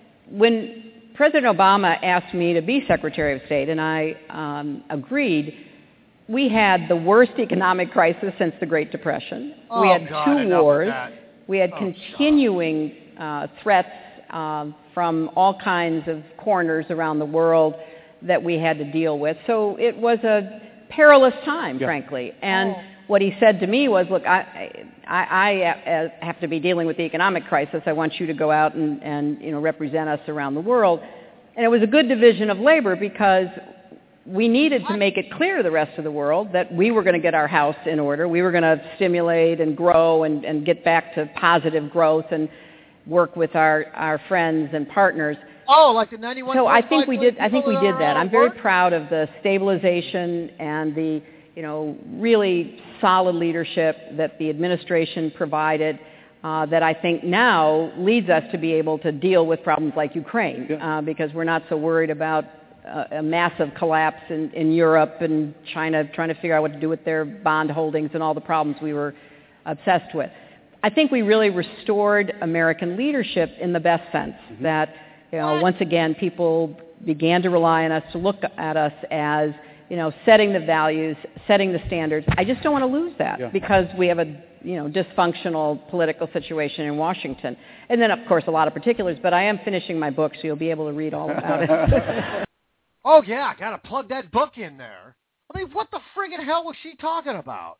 when President Obama asked me to be Secretary of State, and I um, agreed, we had the worst economic crisis since the Great Depression. Oh, we had God, two wars. We had oh, continuing uh, threats uh, from all kinds of corners around the world that we had to deal with. So it was a perilous time, yeah. frankly. And oh. what he said to me was, look, I, I, I have to be dealing with the economic crisis. I want you to go out and, and you know, represent us around the world. And it was a good division of labor because we needed to make it clear to the rest of the world that we were going to get our house in order. We were going to stimulate and grow and, and get back to positive growth and work with our, our friends and partners. Oh, like the ninety-one. So I think we did. I think we did that. I'm very proud of the stabilization and the, you know, really solid leadership that the administration provided. Uh, that I think now leads us to be able to deal with problems like Ukraine, yeah. uh, because we're not so worried about uh, a massive collapse in, in Europe and China trying to figure out what to do with their bond holdings and all the problems we were obsessed with. I think we really restored American leadership in the best sense, mm-hmm. that, you know, once again, people began to rely on us, to look at us as, you know, setting the values, setting the standards. I just don't want to lose that yeah. because we have a, you know, dysfunctional political situation in Washington. And then, of course, a lot of particulars, but I am finishing my book, so you'll be able to read all about it. Oh, yeah, got to plug that book in there. I mean, what the friggin' hell was she talking about?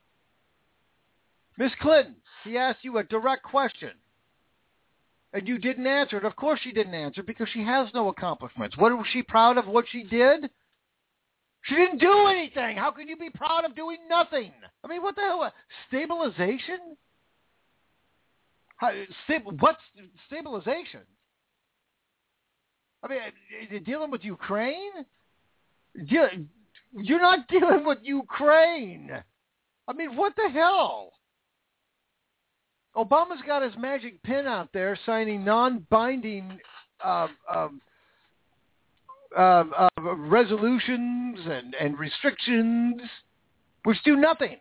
Miss Clinton, he asked you a direct question, and you didn't answer it. Of course she didn't answer because she has no accomplishments. What was she proud of what she did? She didn't do anything. How can you be proud of doing nothing? I mean, what the hell? Stabilization? How, sta- what's stabilization? I mean, you're dealing with Ukraine? You're not dealing with Ukraine. I mean, what the hell? Obama's got his magic pen out there signing non-binding uh, um, uh, uh, resolutions and, and restrictions, which do nothing.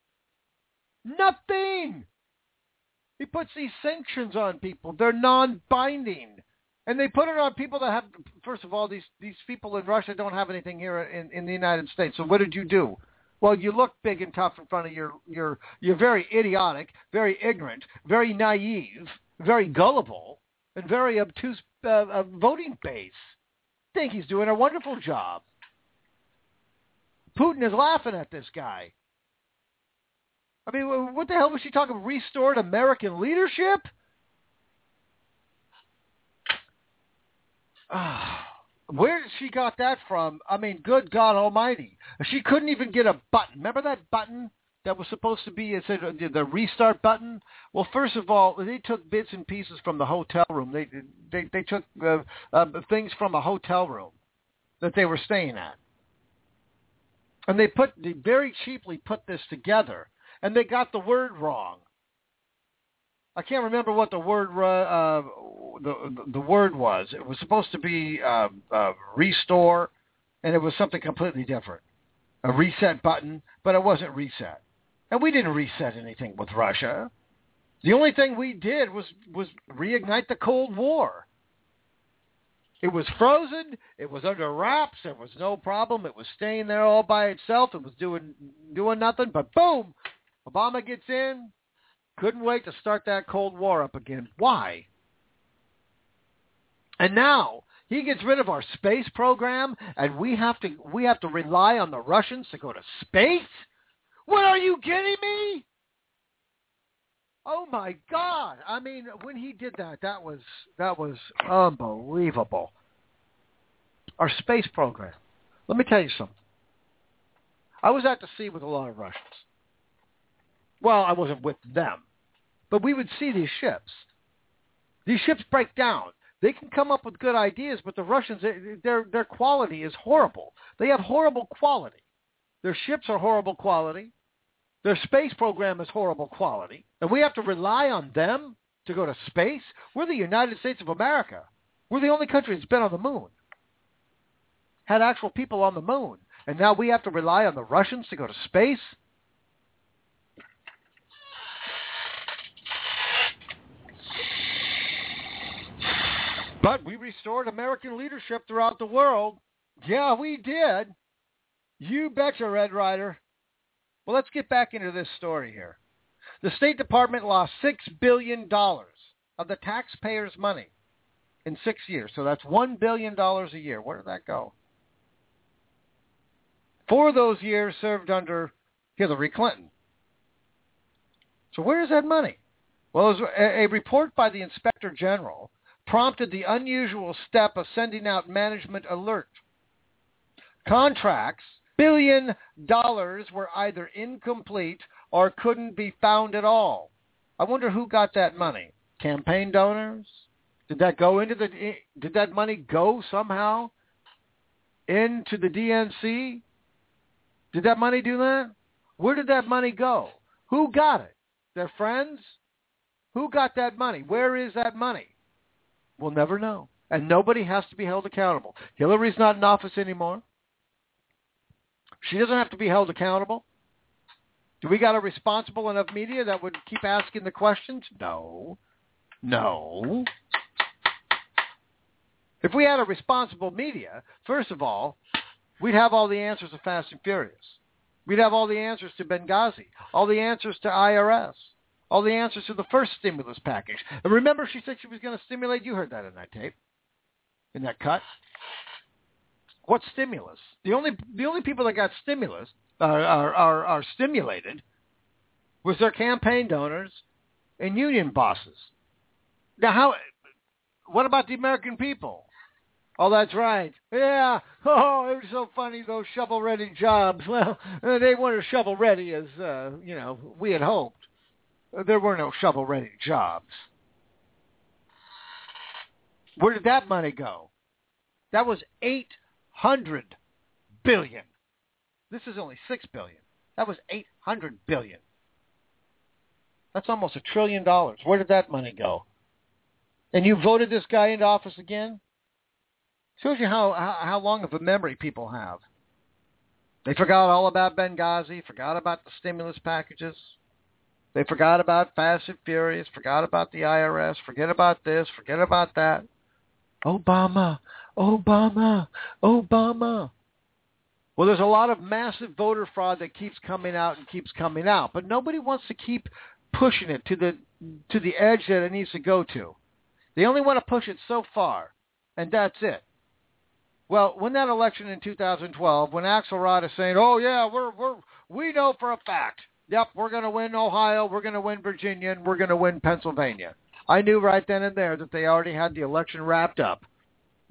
Nothing. He puts these sanctions on people. They're non-binding. And they put it on people that have, first of all, these, these people in Russia don't have anything here in, in the United States. So what did you do? Well, you look big and tough in front of your, your, you're very idiotic, very ignorant, very naive, very gullible, and very obtuse uh, uh, voting base. I think he's doing a wonderful job. Putin is laughing at this guy. I mean, what the hell was she talking about? Restored American leadership? Where did she got that from? I mean, good God Almighty. She couldn't even get a button. Remember that button that was supposed to be it said, the restart button? Well, first of all, they took bits and pieces from the hotel room. They they, they took uh, uh, things from a hotel room that they were staying at. And they put they very cheaply put this together, and they got the word wrong. I can't remember what the word uh, the the word was. It was supposed to be uh, uh, restore, and it was something completely different. A reset button, but it wasn't reset. And we didn't reset anything with Russia. The only thing we did was was reignite the Cold War. It was frozen. It was under wraps. There was no problem. It was staying there all by itself. It was doing doing nothing. But boom, Obama gets in. Couldn't wait to start that Cold War up again. Why? And now he gets rid of our space program, and we have to we have to rely on the Russians to go to space? What, are you kidding me? Oh my God! I mean, when he did that, that was that was unbelievable. Our space program. Let me tell you something. I was out to sea with a lot of Russians. Well, I wasn't with them, but we would see these ships. These ships break down. They can come up with good ideas, but the Russians, their their quality is horrible. They have horrible quality. Their ships are horrible quality. Their space program is horrible quality. And we have to rely on them to go to space? We're the United States of America. We're the only country that's been on the moon. Had actual people on the moon. And now we have to rely on the Russians to go to space? But we restored American leadership throughout the world. Yeah, we did. You betcha, Red Ryder. Well, let's get back into this story here. The State Department lost six billion dollars of the taxpayers' money in six years. So that's one billion dollars a year. Where did that go? Four of those years served under Hillary Clinton. So where is that money? Well, it was a, a report by the Inspector General prompted the unusual step of sending out management alert. Contracts, billion dollars, were either incomplete or couldn't be found at all. I wonder who got that money. Campaign donors? Did that go into the? Did that money go somehow into the D N C? Did that money do that? Where did that money go? Who got it? Their friends? Who got that money? Where is that money? We'll never know. And nobody has to be held accountable. Hillary's not in office anymore. She doesn't have to be held accountable. Do we got a responsible enough media that would keep asking the questions? No. No. If we had a responsible media, first of all, we'd have all the answers to Fast and Furious. We'd have all the answers to Benghazi, all the answers to I R S, all the answers to the first stimulus package. And remember, she said she was going to stimulate. You heard that in that tape, in that cut. What stimulus? The only the only people that got stimulus uh, are, are are stimulated was their campaign donors and union bosses. Now, how? What about the American people? Oh, that's right. Yeah. Oh, it was so funny, those shovel-ready jobs. Well, they weren't as shovel-ready as, uh, you know, we had hoped. There were no shovel-ready jobs. Where did that money go? That was eight hundred billion dollars. This is only six billion dollars. That was eight hundred billion dollars. That's almost a trillion dollars. Where did that money go? And you voted this guy into office again? Shows you how, how, how long of a memory people have. They forgot all about Benghazi, forgot about the stimulus packages. They forgot about Fast and Furious, forgot about the I R S, forget about this, forget about that. Obama, Obama, Obama. Well, there's a lot of massive voter fraud that keeps coming out and keeps coming out, but nobody wants to keep pushing it to the to the edge that it needs to go to. They only want to push it so far, and that's it. Well, when that election in two thousand twelve, when Axelrod is saying, "Oh yeah, we're we're we know for a fact, yep, we're going to win Ohio, we're going to win Virginia, and we're going to win Pennsylvania," I knew right then and there that they already had the election wrapped up.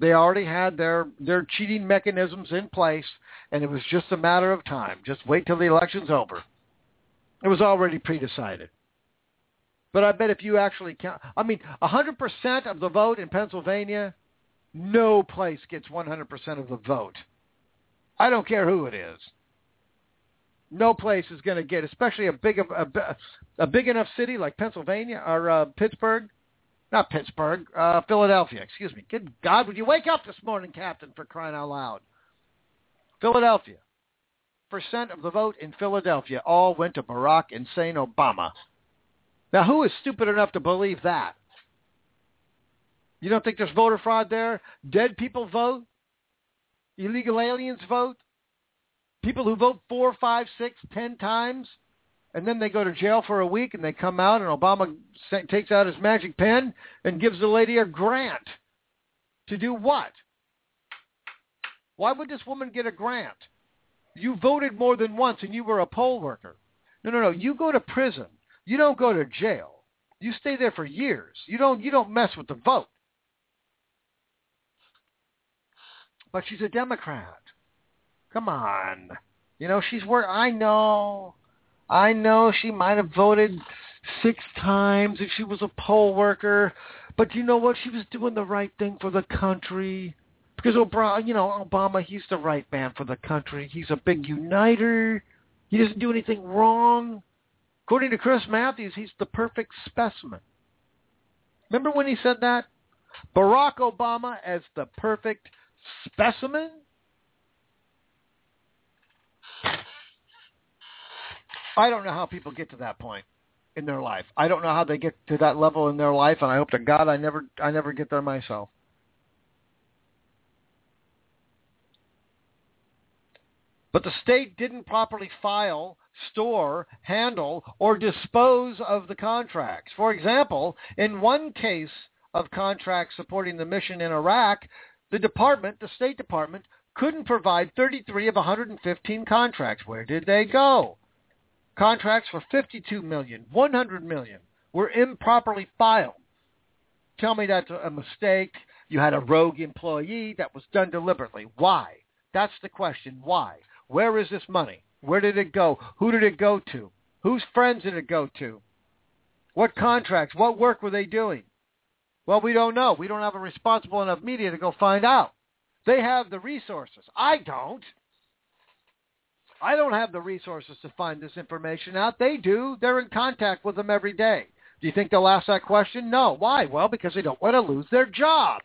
They already had their, their cheating mechanisms in place, and it was just a matter of time. Just wait till the election's over. It was already pre-decided. But I bet if you actually count, I mean, one hundred percent of the vote in Pennsylvania, no place gets one hundred percent of the vote. I don't care who it is. No place is going to get, especially a big a, a big enough city like Pennsylvania or uh, Pittsburgh, not Pittsburgh, uh, Philadelphia. Excuse me. Good God, would you wake up this morning, Captain, for crying out loud? Philadelphia. Percent of the vote in Philadelphia all went to Barack Insane Obama. Now, who is stupid enough to believe that? You don't think there's voter fraud there? Dead people vote? Illegal aliens vote? People who vote four, five, six, ten times, and then they go to jail for a week, and they come out, and Obama takes out his magic pen and gives the lady a grant. To do what? Why would this woman get a grant? You voted more than once, and you were a poll worker. No, no, no. You go to prison. You don't go to jail. You stay there for years. You don't. You don't mess with the vote. But she's a Democrat. Come on. You know, she's where I know. I know she might have voted six times if she was a poll worker. But you know what? She was doing the right thing for the country. Because, Obama, you know, Obama, he's the right man for the country. He's a big uniter. He doesn't do anything wrong. According to Chris Matthews, he's the perfect specimen. Remember when he said that? Barack Obama as the perfect specimen? I don't know how people get to that point in their life. I don't know how they get to that level in their life, and I hope to God I never I never get there myself. But the state didn't properly file, store, handle, or dispose of the contracts. For example, in one case of contracts supporting the mission in Iraq, the department, the State Department, couldn't provide thirty-three of one hundred fifteen contracts. Where did they go? Contracts for fifty-two million dollars, one hundred million dollars were improperly filed. Tell me that's a mistake. You had a rogue employee. That was done deliberately. Why? That's the question. Why? Where is this money? Where did it go? Who did it go to? Whose friends did it go to? What contracts? What work were they doing? Well, we don't know. We don't have a responsible enough media to go find out. They have the resources. I don't. I don't have the resources to find this information out. They do. They're in contact with them every day. Do you think they'll ask that question? No. Why? Well, because they don't want to lose their job.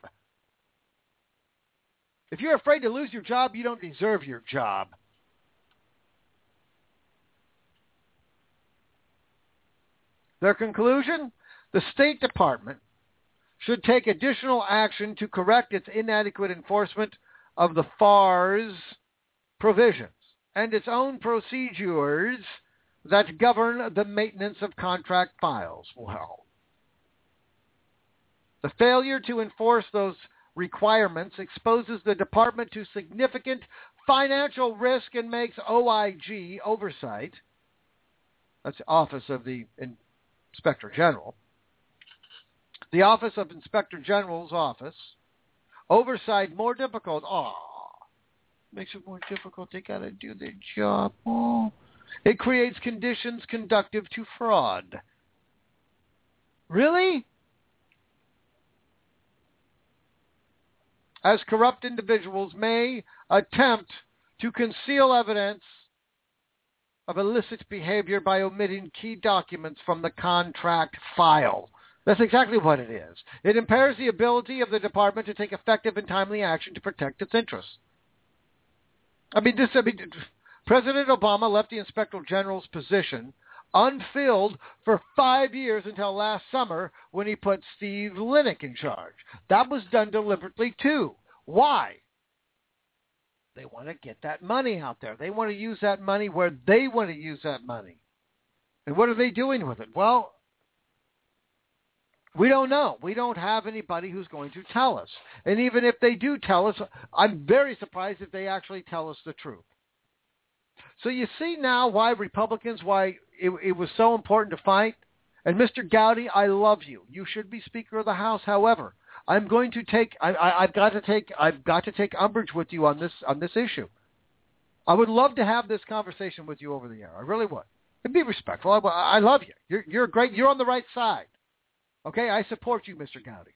If you're afraid to lose your job, you don't deserve your job. Their conclusion? The State Department should take additional action to correct its inadequate enforcement of the F A R's provisions and its own procedures that govern the maintenance of contract files. Well, the failure to enforce those requirements exposes the department to significant financial risk and makes O I G oversight, that's the Office of the Inspector General, the Office of Inspector General's office, oversight more difficult. Aw, makes it more difficult. They got to do their job. Oh. It creates conditions conducive to fraud. Really? As corrupt individuals may attempt to conceal evidence of illicit behavior by omitting key documents from the contract file. That's exactly what it is. It impairs the ability of the department to take effective and timely action to protect its interests. I mean, this, I mean, President Obama left the Inspector General's position unfilled for five years until last summer when he put Steve Linick in charge. That was done deliberately too. Why? They want to get that money out there. They want to use that money where they want to use that money. And what are they doing with it? Well, we don't know. We don't have anybody who's going to tell us. And even if they do tell us, I'm very surprised if they actually tell us the truth. So you see now why Republicans, why it, it was so important to fight. And Mister Gowdy, I love you. You should be Speaker of the House. However, I'm going to take. I, I, I've got to take. I've got to take umbrage with you on this on this issue. I would love to have this conversation with you over the air. I really would. And be respectful. I, I love you. You're you're great. You're on the right side. Okay, I support you, Mister Gowdy.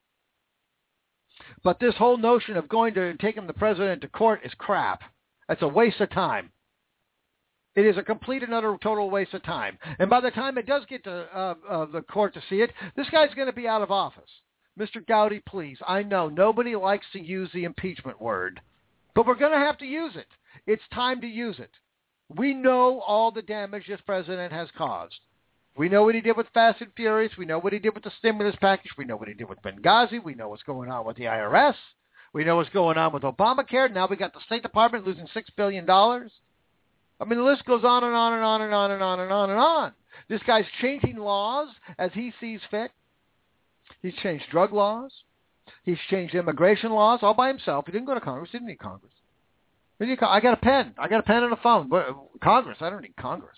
But this whole notion of going to taking the president to court is crap. That's a waste of time. It is a complete and utter total waste of time. And by the time it does get to uh, uh, the court to see it, this guy's going to be out of office. Mister Gowdy, please. I know nobody likes to use the impeachment word, but we're going to have to use it. It's time to use it. We know all the damage this president has caused. We know what he did with Fast and Furious. We know what he did with the stimulus package. We know what he did with Benghazi. We know what's going on with the I R S. We know what's going on with Obamacare. Now we got the State Department losing six billion dollars. I mean, the list goes on and on and on and on and on and on and on. This guy's changing laws as he sees fit. He's changed drug laws. He's changed immigration laws all by himself. He didn't go to Congress. He didn't need Congress. He didn't need, I got a pen. I got a pen and a phone. Congress. I don't need Congress.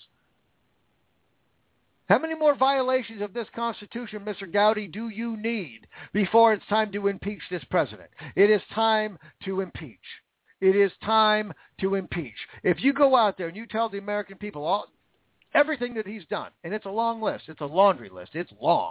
How many more violations of this Constitution, Mister Gowdy, do you need before it's time to impeach this president? It is time to impeach. It is time to impeach. If you go out there and you tell the American people all everything that he's done, and it's a long list, it's a laundry list, it's long.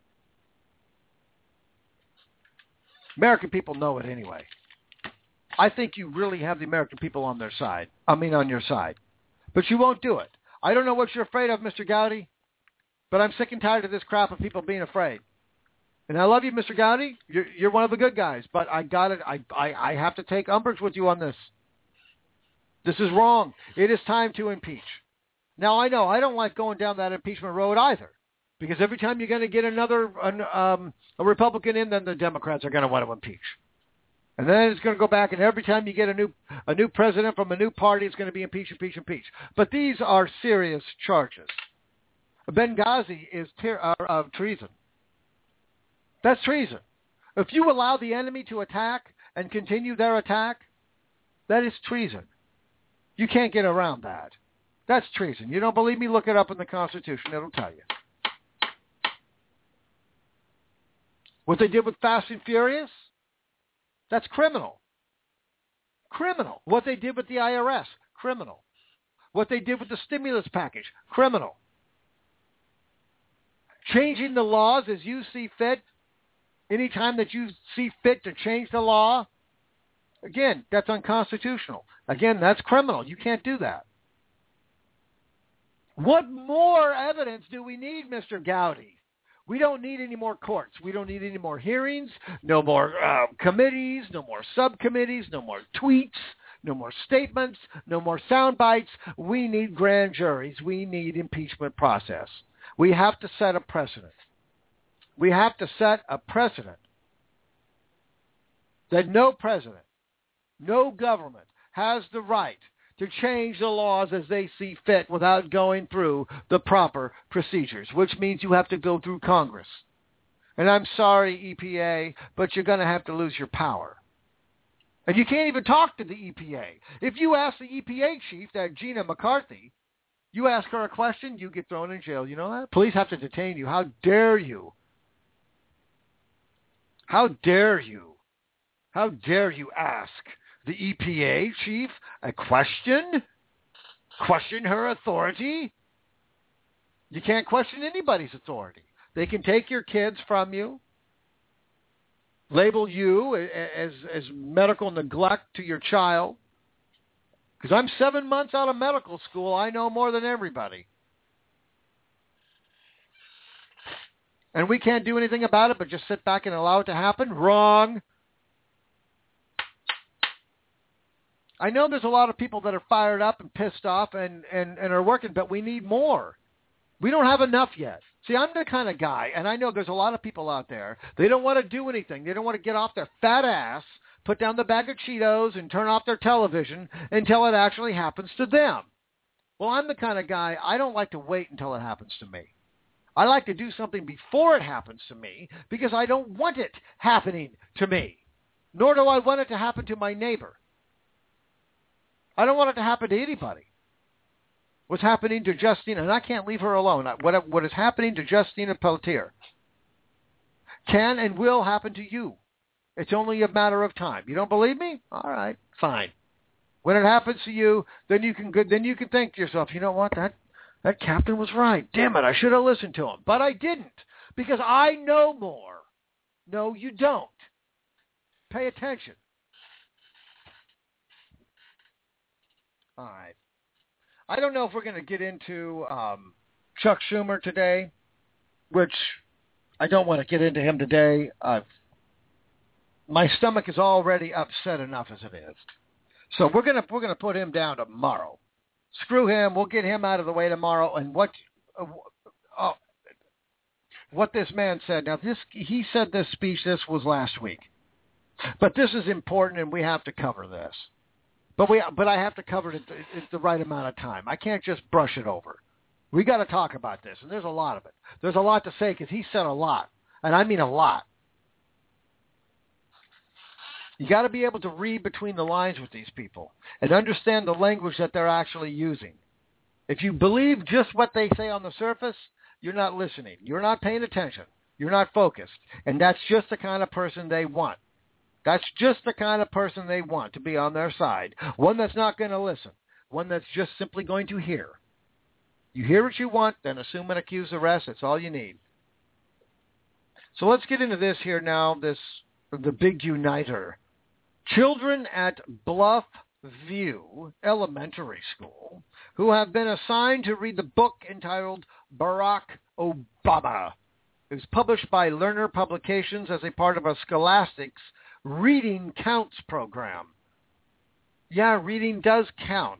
American people know it anyway. I think you really have the American people on their side. I mean, on your side. But you won't do it. I don't know what you're afraid of, Mister Gowdy, but I'm sick and tired of this crap of people being afraid. And I love you, Mister Gowdy. You're, you're one of the good guys, but I got it. I, I, I have to take umbrage with you on this. This is wrong. It is time to impeach. Now, I know I don't like going down that impeachment road either, because every time you're going to get another an, um, a Republican in, then the Democrats are going to want to impeach. And then it's going to go back, and every time you get a new a new president from a new party, it's going to be impeach, impeach, impeach. But these are serious charges. Benghazi is ter- uh, uh, treason. That's treason. If you allow the enemy to attack and continue their attack, that is treason. You can't get around that. That's treason. You don't believe me? Look it up in the Constitution. It'll tell you. What they did with Fast and Furious, that's criminal. Criminal. What they did with the I R S, criminal. What they did with the stimulus package, criminal. Changing the laws as you see fit, anytime that you see fit to change the law, again, that's unconstitutional. Again, that's criminal. You can't do that. What more evidence do we need, Mister Gowdy? We don't need any more courts. We don't need any more hearings, no more uh, committees, no more subcommittees, no more tweets, no more statements, no more sound bites. We need grand juries. We need impeachment process. We have to set a precedent. We have to set a precedent that no president, no government has the right to change the laws as they see fit without going through the proper procedures, which means you have to go through Congress. And I'm sorry, E P A, but you're going to have to lose your power. And you can't even talk to the E P A. If you ask the E P A chief, that Gina McCarthy, you ask her a question, you get thrown in jail. You know that? Police have to detain you. How dare you? How dare you? How dare you ask the E P A chief a question? Question her authority? You can't question anybody's authority. They can take your kids from you, label you as, as medical neglect to your child. Because I'm seven months out of medical school. I know more than everybody. And we can't do anything about it but just sit back and allow it to happen? Wrong. I know there's a lot of people that are fired up and pissed off and, and, and are working, but we need more. We don't have enough yet. See, I'm the kind of guy, and I know there's a lot of people out there, they don't want to do anything. They don't want to get off their fat ass, put down the bag of Cheetos, and turn off their television until it actually happens to them. Well, I'm the kind of guy, I don't like to wait until it happens to me. I like to do something before it happens to me because I don't want it happening to me, nor do I want it to happen to my neighbor. I don't want it to happen to anybody. What's happening to Justina, and I can't leave her alone, what, what is happening to Justina Pelletier can and will happen to you. It's only a matter of time. You don't believe me? All right, fine. When it happens to you, then you can then you can think to yourself, you know what, that that captain was right. Damn it, I should have listened to him. But I didn't, because I know more. No, you don't. Pay attention. All right. I don't know if we're going to get into um, Chuck Schumer today, which I don't want to get into him today. Uh, my stomach is already upset enough as it is. So we're going to we're going to put him down tomorrow. Screw him. We'll get him out of the way tomorrow. And what uh, uh, what this man said. Now, this he said this speech. This was last week. But this is important, and we have to cover this. But we, but I have to cover it at the, at the right amount of time. I can't just brush it over. We got to talk about this, and there's a lot of it. There's a lot to say because he said a lot, and I mean a lot. You got to be able to read between the lines with these people and understand the language that they're actually using. If you believe just what they say on the surface, you're not listening. You're not paying attention. You're not focused, and that's just the kind of person they want. That's just the kind of person they want to be on their side. One that's not going to listen. One that's just simply going to hear. You hear what you want, then assume and accuse the rest. That's all you need. So let's get into this here now, this the big uniter. Children at Bluff View Elementary School who have been assigned to read the book entitled Barack Obama. It was published by Lerner Publications as a part of a Scholastic's Reading Counts program. Yeah, reading does count.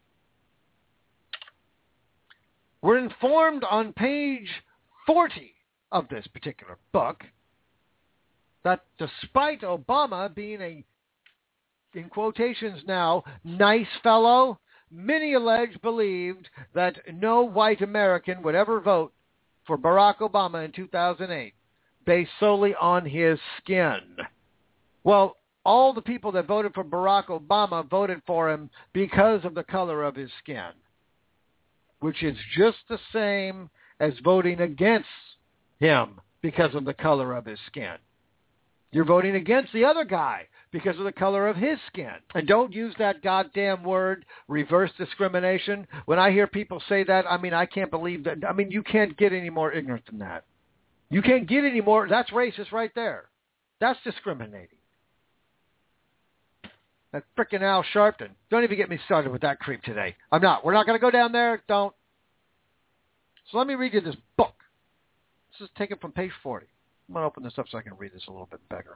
We're informed on page forty of this particular book that despite Obama being a, in quotations now, nice fellow, many allege believed that no white American would ever vote for Barack Obama in two thousand eight based solely on his skin. Well, all the people that voted for Barack Obama voted for him because of the color of his skin, which is just the same as voting against him because of the color of his skin. You're voting against the other guy because of the color of his skin. And don't use that goddamn word, reverse discrimination. When I hear people say that, I mean, I can't believe that. I mean, you can't get any more ignorant than that. You can't get any more. That's racist right there. That's discriminating. That frickin' Al Sharpton. Don't even get me started with that creep today. I'm not. We're not going to go down there. Don't. So let me read you this book. This is taken from page forty. I'm going to open this up so I can read this a little bit better.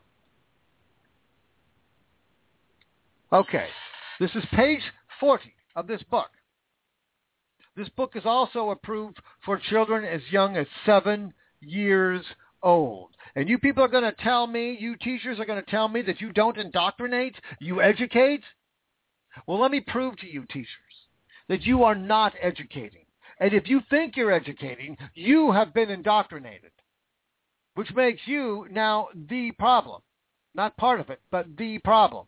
Okay. This is page forty of this book. This book is also approved for children as young as seven years old. And you people are going to tell me, you teachers are going to tell me that you don't indoctrinate, you educate? Well, let me prove to you, teachers, that you are not educating. And if you think you're educating, you have been indoctrinated, which makes you now the problem. Not part of it, but the problem.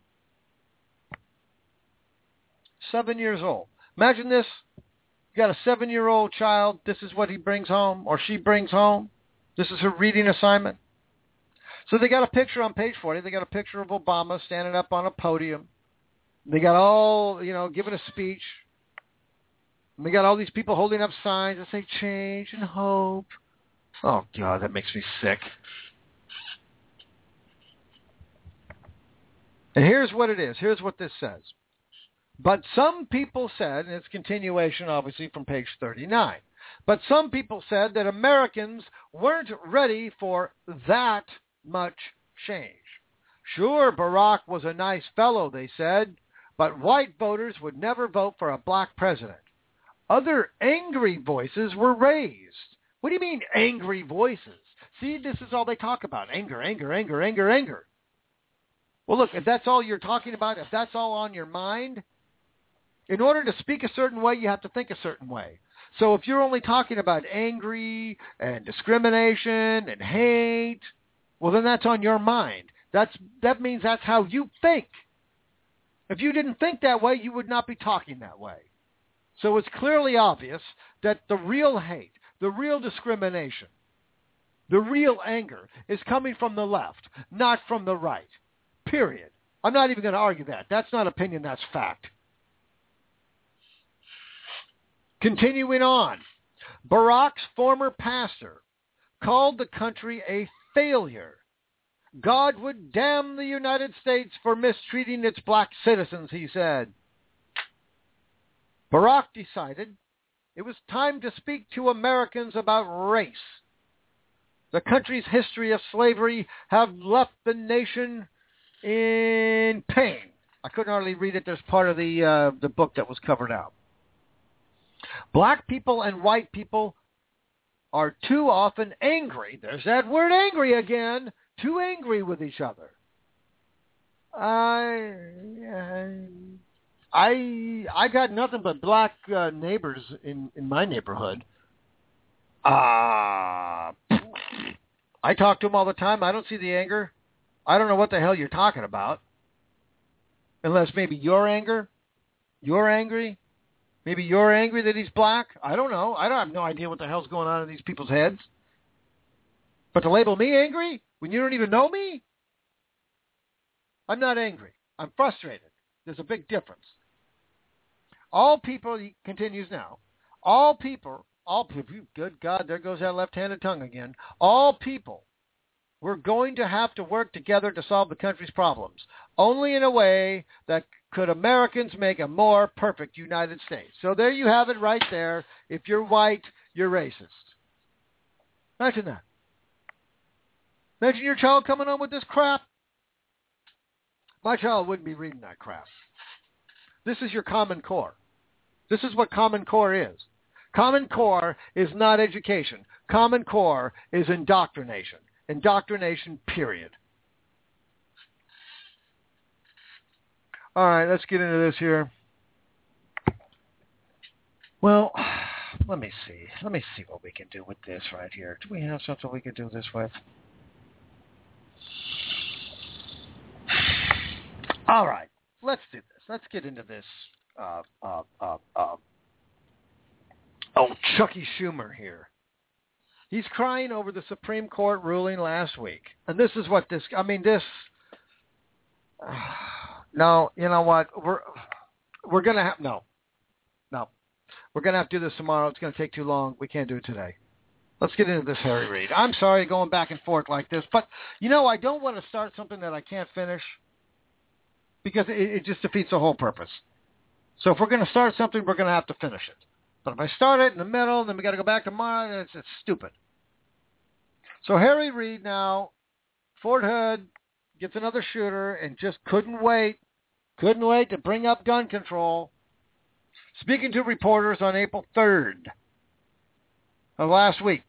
Seven years old. Imagine this. You got a seven-year-old child. This is what he brings home or she brings home. This is her reading assignment. So they got a picture on page forty. They got a picture of Obama standing up on a podium. They got all, you know, giving a speech. And they got all these people holding up signs that say change and hope. Oh, God, that makes me sick. And here's what it is. Here's what this says. But some people said, and it's continuation, obviously, from page thirty-nine, but some people said that Americans weren't ready for that much change. Sure, Barack was a nice fellow, they said, but white voters would never vote for a black president. Other angry voices were raised. What do you mean, angry voices? See, this is all they talk about. Anger, anger, anger, anger, anger. Well, look, if that's all you're talking about, if that's all on your mind, in order to speak a certain way, you have to think a certain way. So if you're only talking about angry and discrimination and hate, well, then that's on your mind. That's that means that's how you think. If you didn't think that way, you would not be talking that way. So it's clearly obvious that the real hate, the real discrimination, The real anger is coming from the left, not from the right. Period. I'm not even going to argue that. That's not opinion, that's fact. Continuing on, Barack's former pastor called the country a failure. God would damn the United States for mistreating its black citizens, he said. Barack decided it was time to speak to Americans about race. The country's history of slavery have left the nation in pain. I couldn't hardly read it. There's part of the uh, the book that was covered out. Black people and white people are too often angry. There's that word angry again. Too angry with each other. I, I, I got nothing but black uh, neighbors in, in my neighborhood. Uh, I talk to them all the time. I don't see the anger. I don't know what the hell you're talking about. Unless maybe you're anger. You're angry. Maybe you're angry that he's black. I don't know. I don't I have no idea what the hell's going on in these people's heads. But to label me angry when you don't even know me? I'm not angry. I'm frustrated. There's a big difference. All people, he continues now, all people, all people, good God, there goes that left-handed tongue again. All people, we're going to have to work together to solve the country's problems, only in a way that could Americans make a more perfect United States. So there you have it right there. If you're white, you're racist. Imagine that. Imagine your child coming on with this crap. My child wouldn't be reading that crap. This is your Common Core. This is what Common Core is. Common Core is not education. Common Core is indoctrination. Indoctrination, period. All right, let's get into this here. Well, let me see. Let me see what we can do with this right here. Do we have something we can do this with? All right, let's do this. Let's get into this. Uh, uh, uh, uh, oh, Chucky Schumer here. He's crying over the Supreme Court ruling last week. And this is what this, I mean, this, uh, no, you know what? We're, we're going to have, no, no. We're going to have to do this tomorrow. It's going to take too long. We can't do it today. Let's get into this Harry Reid. I'm sorry going back and forth like this, but, you know, I don't want to start something that I can't finish because it, it just defeats the whole purpose. So if we're going to start something, we're going to have to finish it. But if I start it in the middle, then we got to go back tomorrow, it's, it's stupid. So Harry Reid now, Fort Hood, gets another shooter and just couldn't wait, couldn't wait to bring up gun control. Speaking to reporters on April third of last week,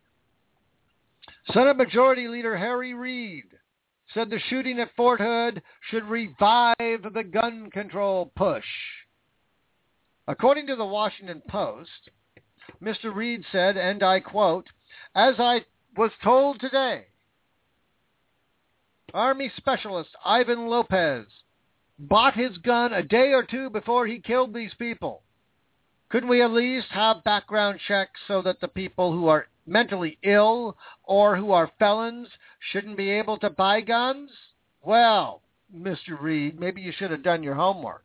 Senate Majority Leader Harry Reid said the shooting at Fort Hood should revive the gun control push. According to the Washington Post, Mister Reid said, and I quote, "As I was told today, Army Specialist Ivan Lopez bought his gun a day or two before he killed these people. Couldn't we at least have background checks so that the people who are mentally ill or who are felons shouldn't be able to buy guns?" Well, Mister Reid, maybe you should have done your homework.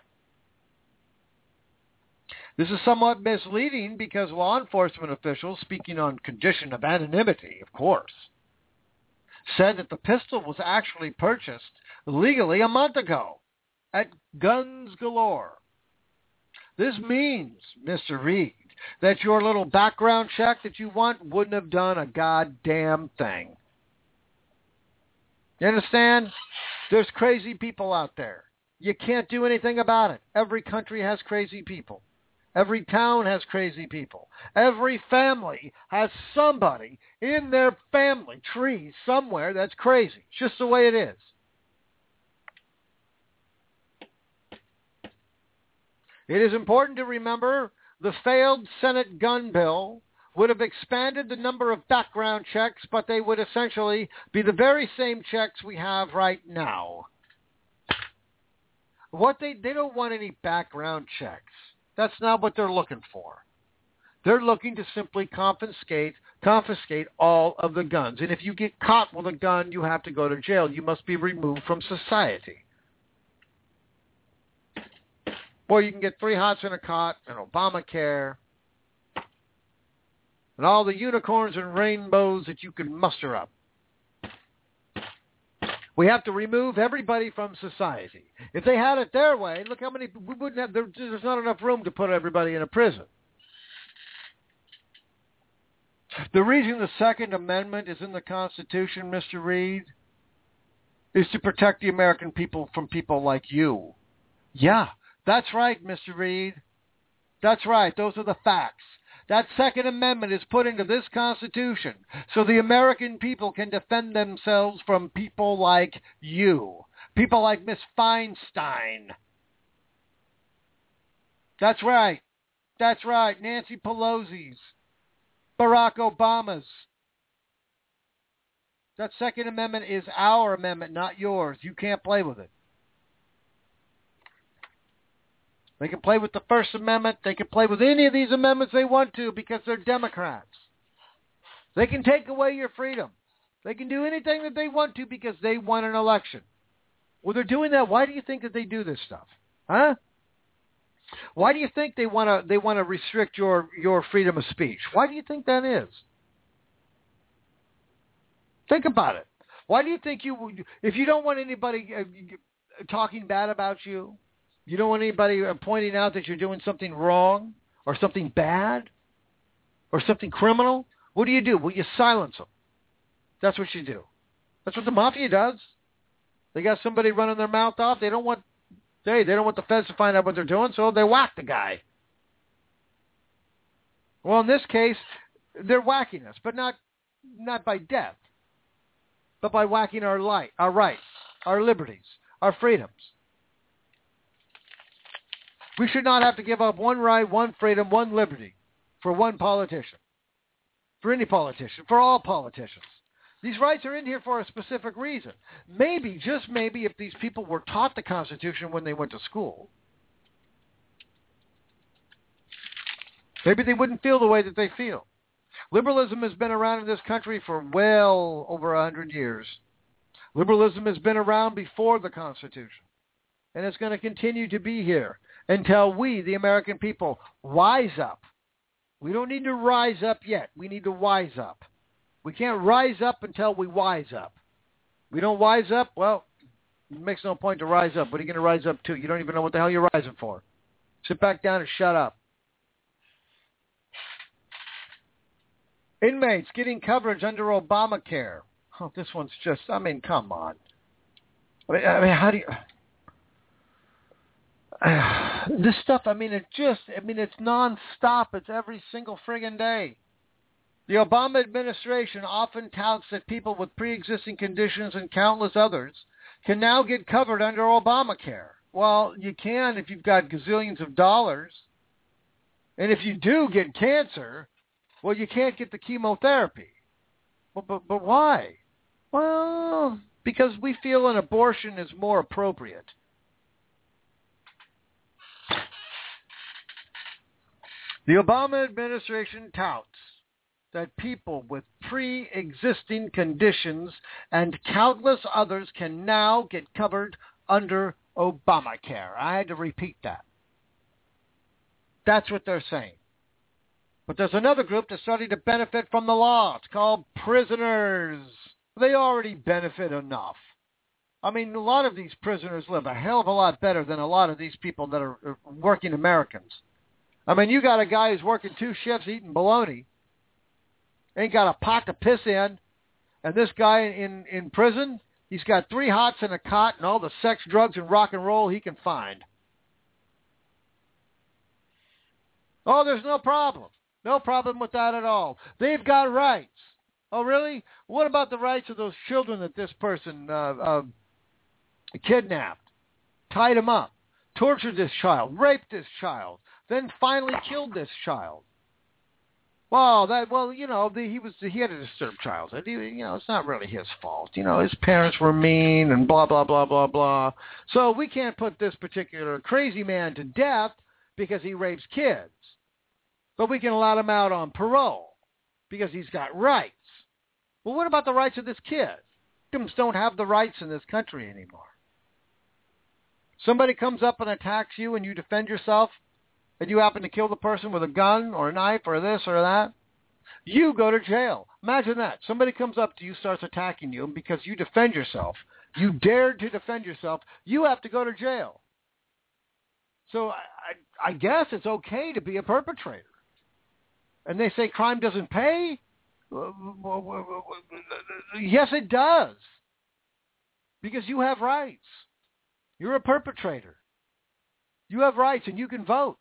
This is somewhat misleading because law enforcement officials, speaking on condition of anonymity, of course, said that the pistol was actually purchased legally a month ago at Guns Galore. This means, Mister Reid, that your little background check that you want wouldn't have done a goddamn thing. You understand? There's crazy people out there. You can't do anything about it. Every country has crazy people. Every town has crazy people. Every family has somebody in their family tree somewhere that's crazy. It's just the way it is. It is important to remember the failed Senate gun bill would have expanded the number of background checks, but they would essentially be the very same checks we have right now. What they, they don't want any background checks. That's not what they're looking for. They're looking to simply confiscate confiscate all of the guns. And if you get caught with a gun, you have to go to jail. You must be removed from society. Or you can get three hots in a cot and Obamacare and all the unicorns and rainbows that you can muster up. We have to remove everybody from society. If they had it their way, look how many, we wouldn't have, there, there's not enough room to put everybody in a prison. The reason the Second Amendment is in the Constitution, Mister Reed, is to protect the American people from people like you. Yeah, that's right, Mister Reed. That's right. Those are the facts. That Second Amendment is put into this Constitution so the American people can defend themselves from people like you, people like Miss Feinstein. That's right. That's right. Nancy Pelosi's, Barack Obama's. That Second Amendment is our amendment, not yours. You can't play with it. They can play with the First Amendment. They can play with any of these amendments they want to because they're Democrats. They can take away your freedom. They can do anything that they want to because they won an election. Well, they're doing that. Why do you think that they do this stuff? Huh? Why do you think they want to they want to restrict your, your freedom of speech? Why do you think that is? Think about it. Why do you think you, if you don't want anybody uh, talking bad about you, you don't want anybody pointing out that you're doing something wrong or something bad or something criminal, what do you do? Well, you silence them. That's what you do. That's what the mafia does. They got somebody running their mouth off. They don't want they they don't want the feds to find out what they're doing, so they whack the guy. Well, in this case, they're whacking us, but not not by death, but by whacking our light, our rights, our liberties, our freedoms. We should not have to give up one right, one freedom, one liberty for one politician, for any politician, for all politicians. These rights are in here for a specific reason. Maybe, just maybe, if these people were taught the Constitution when they went to school, maybe they wouldn't feel the way that they feel. Liberalism has been around in this country for well over a hundred years. Liberalism has been around before the Constitution, and it's going to continue to be here until we, the American people, wise up. We don't need to rise up yet. We need to wise up. We can't rise up until we wise up. We don't wise up, well, it makes no point to rise up. What are you going to rise up to? You don't even know what the hell you're rising for. Sit back down and shut up. Inmates getting coverage under Obamacare. Oh, this one's just, I mean, come on. I mean, I mean how do you... Uh, this stuff, I mean, it just, I mean, it's nonstop. It's every single friggin' day. The Obama administration often touts that people with pre-existing conditions and countless others can now get covered under Obamacare. Well, you can if you've got gazillions of dollars. And if you do get cancer, well, you can't get the chemotherapy. But, but, but why? Well, because we feel an abortion is more appropriate. The Obama administration touts that people with pre-existing conditions and countless others can now get covered under Obamacare. I had to repeat that. That's what they're saying. But there's another group that's starting to benefit from the law. It's called prisoners. They already benefit enough. I mean, a lot of these prisoners live a hell of a lot better than a lot of these people that are working Americans. I mean, you got a guy who's working two shifts eating bologna, ain't got a pot to piss in, and this guy in, in prison, he's got three hots in a cot and all the sex, drugs, and rock and roll he can find. Oh, there's no problem. No problem with that at all. They've got rights. Oh, really? What about the rights of those children that this person uh, uh, kidnapped, tied him up, tortured this child, raped this child, then finally killed this child? Well, that well, you know, the, he was he had a disturbed childhood. He, you know, it's not really his fault. You know, his parents were mean and blah blah blah blah blah. So we can't put this particular crazy man to death because he rapes kids. but we can let him out on parole because he's got rights. Well, what about the rights of this kid? Victims don't have the rights in this country anymore. Somebody comes up and attacks you and you defend yourself, and you happen to kill the person with a gun or a knife or this or that, you go to jail. Imagine that. Somebody comes up to you, starts attacking you, and because you defend yourself, you dared to defend yourself, you have to go to jail. So I, I, I guess it's okay to be a perpetrator. And they say crime doesn't pay? Yes, it does. Because you have rights. You're a perpetrator. You have rights and you can vote.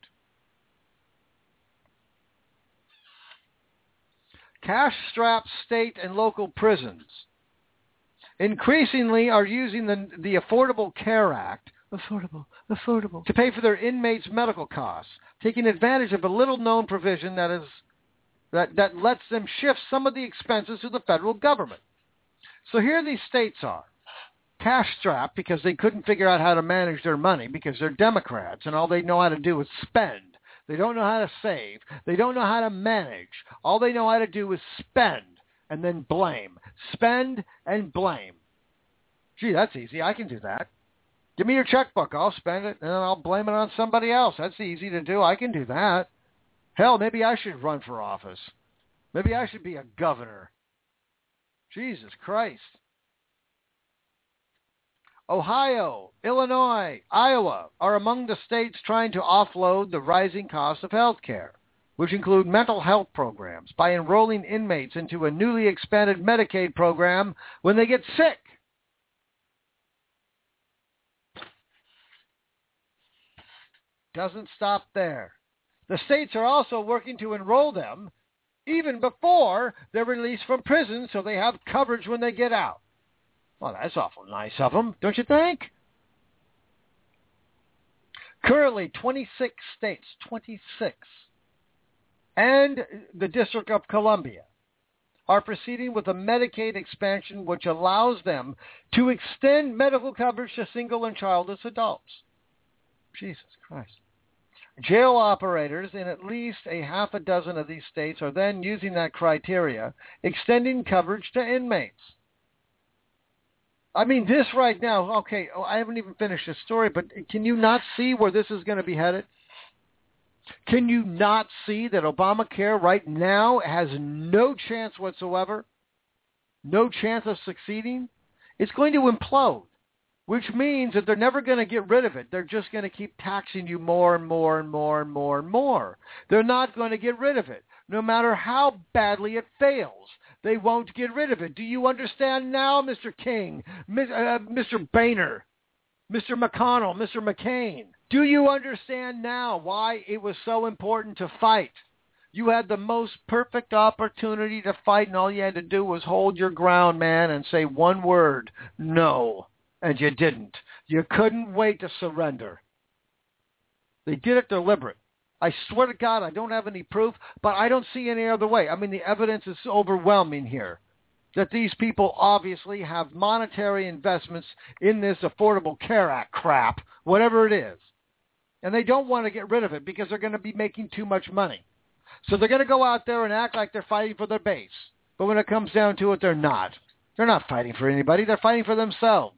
Cash-strapped state and local prisons increasingly are using the, the Affordable Care Act, affordable, affordable, to pay for their inmates' medical costs, taking advantage of a little-known provision that is that, that lets them shift some of the expenses to the federal government. So here these states are, cash-strapped because they couldn't figure out how to manage their money because they're Democrats and all they know how to do is spend. They don't know how to save. They don't know how to manage. All they know how to do is spend and then blame. Spend and blame. Gee, that's easy. I can do that. Give me your checkbook. I'll spend it, and then I'll blame it on somebody else. That's easy to do. I can do that. Hell, maybe I should run for office. Maybe I should be a governor. Jesus Christ. Ohio, Illinois, Iowa are among the states trying to offload the rising cost of health care, which include mental health programs, by enrolling inmates into a newly expanded Medicaid program when they get sick. Doesn't stop there. The states are also working to enroll them even before they're released from prison so they have coverage when they get out. Well, that's awful nice of them, don't you think? Currently, twenty-six states, twenty-six, and the District of Columbia are proceeding with a Medicaid expansion which allows them to extend medical coverage to single and childless adults. Jesus Christ. Jail operators in at least a half a dozen of these states are then using that criteria, extending coverage to inmates. I mean, this right now, okay, oh, I haven't even finished the story, but can you not see where this is going to be headed? Can you not see that Obamacare right now has no chance whatsoever, no chance of succeeding? It's going to implode, which means that they're never going to get rid of it. They're just going to keep taxing you more and more and more and more and more. They're not going to get rid of it, no matter how badly it fails. They won't get rid of it. Do you understand now, Mister King, Mister Boehner, Mister McConnell, Mister McCain? Do you understand now why it was so important to fight? You had the most perfect opportunity to fight, and all you had to do was hold your ground, man, and say one word, no. And you didn't. You couldn't wait to surrender. They did it deliberate. I swear to God, I don't have any proof, but I don't see any other way. I mean, the evidence is overwhelming here that these people obviously have monetary investments in this Affordable Care Act crap, whatever it is. And they don't want to get rid of it because they're going to be making too much money. So they're going to go out there and act like they're fighting for their base. But when it comes down to it, they're not. They're not fighting for anybody. They're fighting for themselves.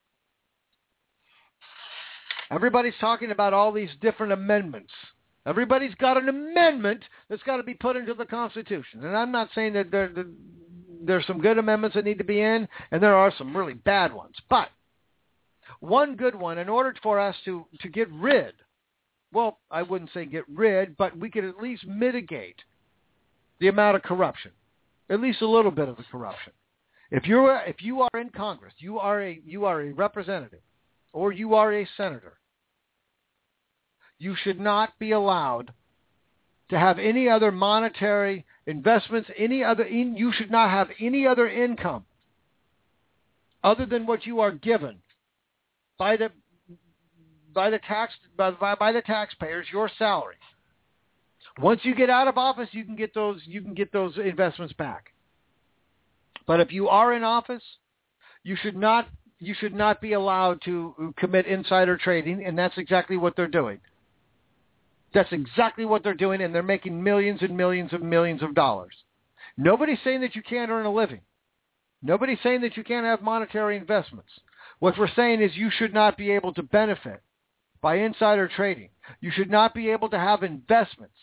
Everybody's talking about all these different amendments. Everybody's got an amendment that's got to be put into the Constitution. And I'm not saying that there, there, there's some good amendments that need to be in, and there are some really bad ones. But one good one, in order for us to, to get rid, well, I wouldn't say get rid, but we could at least mitigate the amount of corruption, at least a little bit of the corruption. If you're if you are in Congress, you are a you are a representative, or you are a senator, you should not be allowed to have any other monetary investments, any other, in, you should not have any other income other than what you are given by the, by the tax, by, by the taxpayers, your salary. Once you get out of office, you can get those, you can get those investments back. But if you are in office, you should not, you should not be allowed to commit insider trading, and that's exactly what they're doing. That's exactly what they're doing, and they're making millions and millions and millions of dollars. Nobody's saying that you can't earn a living. Nobody's saying that you can't have monetary investments. What we're saying is you should not be able to benefit by insider trading. You should not be able to have investments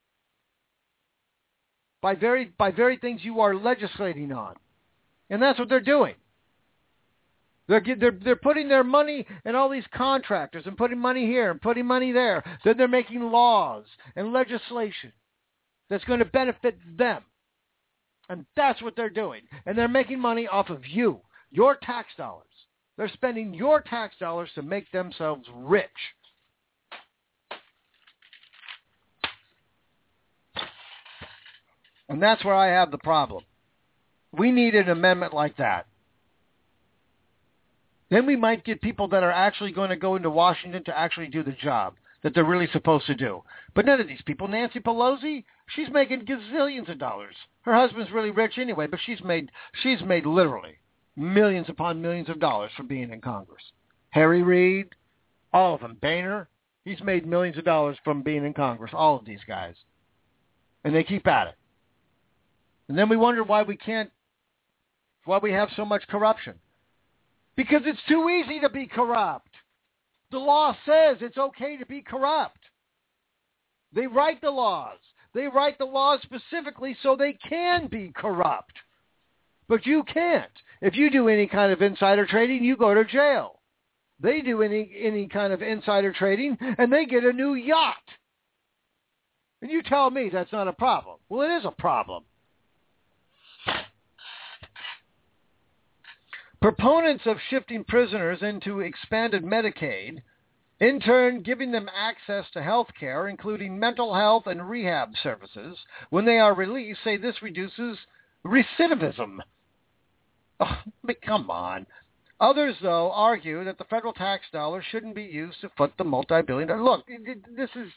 by very by very things you are legislating on. And that's what they're doing. They're, they're, they're putting their money in all these contractors and putting money here and putting money there. Then they're making laws and legislation that's going to benefit them. And that's what they're doing. And they're making money off of you, your tax dollars. They're spending your tax dollars to make themselves rich. And that's where I have the problem. We need an amendment like that. Then we might get people that are actually going to go into Washington to actually do the job that they're really supposed to do. But none of these people. Nancy Pelosi, she's making gazillions of dollars. Her husband's really rich anyway, but she's made she's made literally millions upon millions of dollars for being in Congress. Harry Reid, all of them. Boehner, he's made millions of dollars from being in Congress. All of these guys. And they keep at it. And then we wonder why we can't, why we have so much corruption. Because it's too easy to be corrupt. The law says it's okay to be corrupt. They write the laws. They write the laws specifically so they can be corrupt. But you can't. If you do any kind of insider trading, you go to jail. They do any, any kind of insider trading, and they get a new yacht. And you tell me that's not a problem. Well, it is a problem. Proponents of shifting prisoners into expanded Medicaid, in turn giving them access to health care, including mental health and rehab services, when they are released, say this reduces recidivism. Oh, but come on. Others, though, argue that the federal tax dollars shouldn't be used to foot the multi-billion dollar. Look, this is,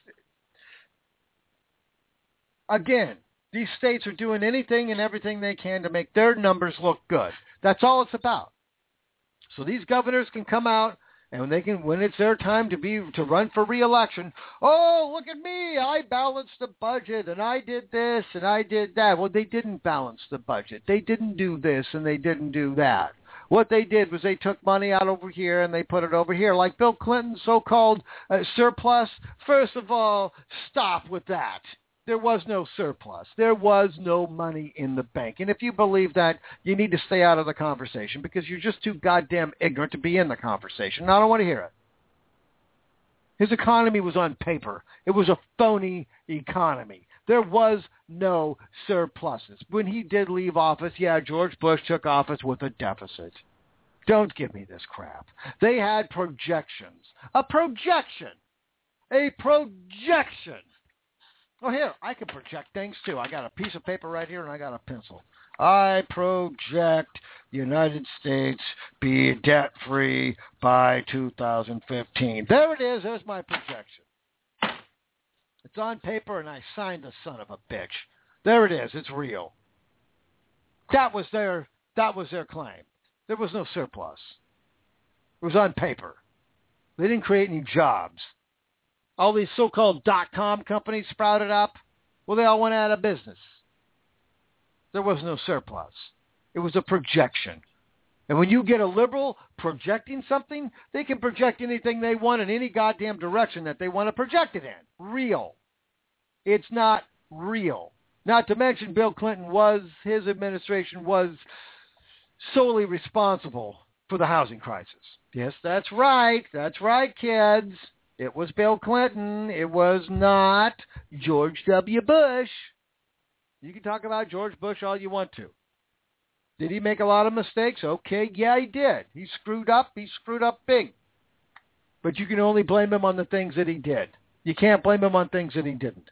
again, these states are doing anything and everything they can to make their numbers look good. That's all it's about. So these governors can come out, and when they can, when it's their time to be to run for re-election, oh, look at me, I balanced the budget, and I did this, and I did that. Well, they didn't balance the budget. They didn't do this, and they didn't do that. What they did was they took money out over here, and they put it over here. Like Bill Clinton's so-called uh, surplus, first of all, stop with that. There was no surplus. There was no money in the bank. And if you believe that, you need to stay out of the conversation because you're just too goddamn ignorant to be in the conversation. Now, I don't want to hear it. His economy was on paper. It was a phony economy. There was no surpluses. When he did leave office, yeah, George Bush took office with a deficit. Don't give me this crap. They had projections. A projection. A projection. Oh, here, I can project things, too. I got a piece of paper right here, and I got a pencil. I project the United States be debt-free by two thousand fifteen. There it is. There's my projection. It's on paper, and I signed the son of a bitch. There it is. It's real. That was their, that was their claim. There was no surplus. It was on paper. They didn't create any jobs. All these so-called dot-com companies sprouted up. Well, they all went out of business. There was no surplus. It was a projection. And when you get a liberal projecting something, they can project anything they want in any goddamn direction that they want to project it in. Real. It's not real. Not to mention Bill Clinton was, his administration was solely responsible for the housing crisis. Yes, that's right. That's right, kids. It was Bill Clinton. It was not George W. Bush. You can talk about George Bush all you want to. Did he make a lot of mistakes? Okay, yeah, he did. He screwed up. He screwed up big. But you can only blame him on the things that he did. You can't blame him on things that he didn't.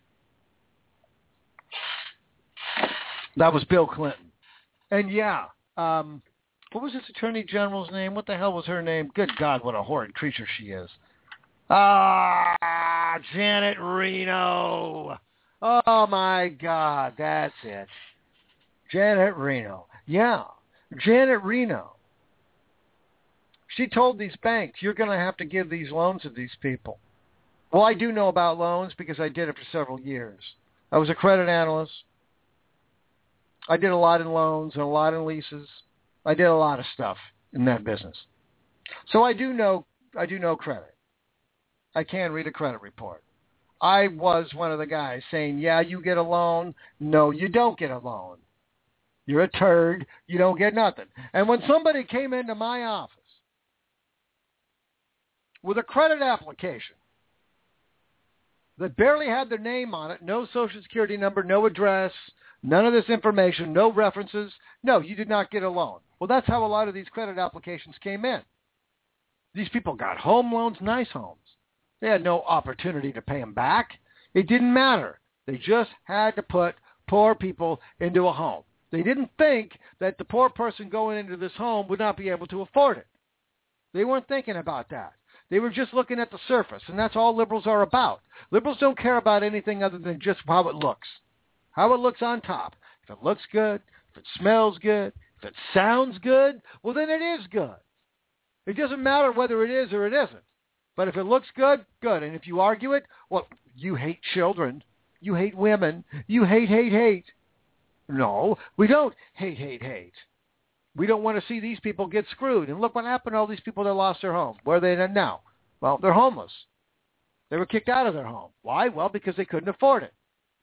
That was Bill Clinton. And yeah, um, what was this Attorney General's name? What the hell was her name? Good God, what a horrid creature she is. Ah, Janet Reno. Oh, my God, that's it. Janet Reno. Yeah, Janet Reno. She told these banks, you're going to have to give these loans to these people. Well, I do know about loans because I did it for several years. I was a credit analyst. I did a lot in loans and a lot in leases. I did a lot of stuff in that business. So I do know I do know credit. I can read a credit report. I was one of the guys saying, yeah, you get a loan. No, you don't get a loan. You're a turd. You don't get nothing. And when somebody came into my office with a credit application that barely had their name on it, no social security number, no address, none of this information, no references, no, you did not get a loan. Well, that's how a lot of these credit applications came in. These people got home loans, nice homes. They had no opportunity to pay them back. It didn't matter. They just had to put poor people into a home. They didn't think that the poor person going into this home would not be able to afford it. They weren't thinking about that. They were just looking at the surface, and that's all liberals are about. Liberals don't care about anything other than just how it looks, how it looks on top. If it looks good, if it smells good, if it sounds good, well, then it is good. It doesn't matter whether it is or it isn't. But if it looks good, good. And if you argue it, well, you hate children. You hate women. You hate, hate, hate. No, we don't hate, hate, hate. We don't want to see these people get screwed. And look what happened to all these people that lost their home. Where are they at now? Well, they're homeless. They were kicked out of their home. Why? Well, because they couldn't afford it.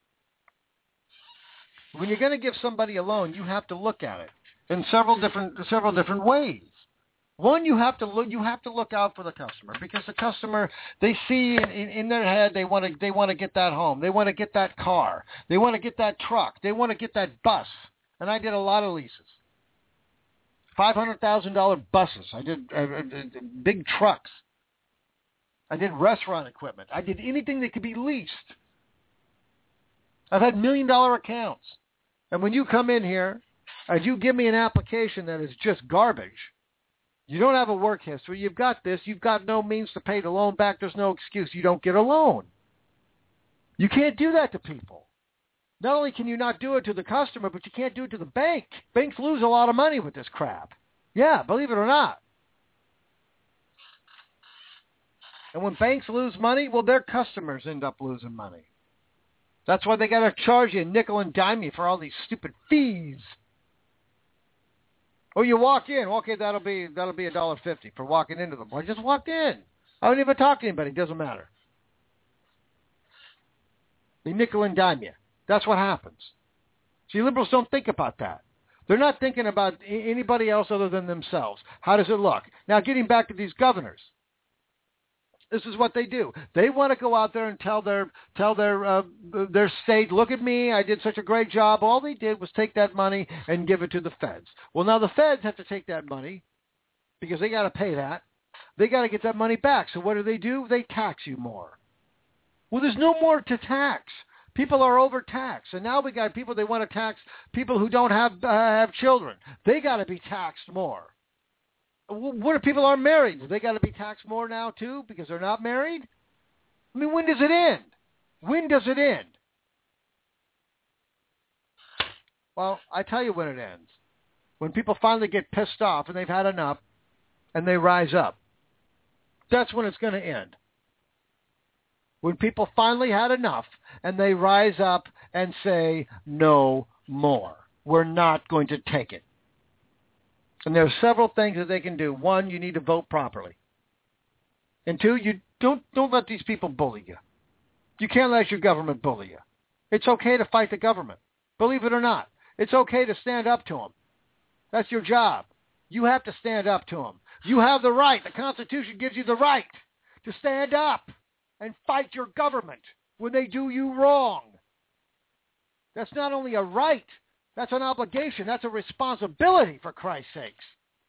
When you're going to give somebody a loan, you have to look at it in several different several different ways. One, you have to look. You have to look out for the customer because the customer, they see in, in, in their head they want to they want to get that home, they want to get that car, they want to get that truck, they want to get that bus. And I did a lot of leases, five hundred thousand dollar buses. I did uh, uh, big trucks. I did restaurant equipment. I did anything that could be leased. I've had million dollar accounts. And when you come in here and you give me an application that is just garbage. You don't have a work history. You've got this. You've got no means to pay the loan back. There's no excuse. You don't get a loan. You can't do that to people. Not only can you not do it to the customer, but you can't do it to the bank. Banks lose a lot of money with this crap. Yeah, believe it or not. And when banks lose money, well, their customers end up losing money. That's why they got to charge you nickel and dime you for all these stupid fees. Oh, you walk in. Okay, that'll be that'll be a dollar fifty for walking into them. I just walked in. I don't even talk to anybody. It doesn't matter. They nickel and dime you. That's what happens. See, liberals don't think about that. They're not thinking about anybody else other than themselves. How does it look? Now, getting back to these governors. This is what they do. They want to go out there and tell their tell their uh, their state, look at me, I did such a great job. All they did was take that money and give it to the feds. Well, now the feds have to take that money because they got to pay that. They got to get that money back. So what do they do? They tax you more. Well, there's no more to tax. People are overtaxed. And now we got people, they want to tax people who don't have uh, have children. They got to be taxed more. What if people aren't married? Do they got to be taxed more now, too, because they're not married? I mean, when does it end? When does it end? Well, I tell you when it ends. When people finally get pissed off and they've had enough and they rise up. That's when it's going to end. When people finally had enough and they rise up and say, no more. We're not going to take it. And there are several things that they can do. One, you need to vote properly. And two, you don't don't let these people bully you. You can't let your government bully you. It's okay to fight the government. Believe it or not. It's okay to stand up to them. That's your job. You have to stand up to them. You have the right. The Constitution gives you the right to stand up and fight your government when they do you wrong. That's not only a right. That's an obligation. That's a responsibility, for Christ's sakes.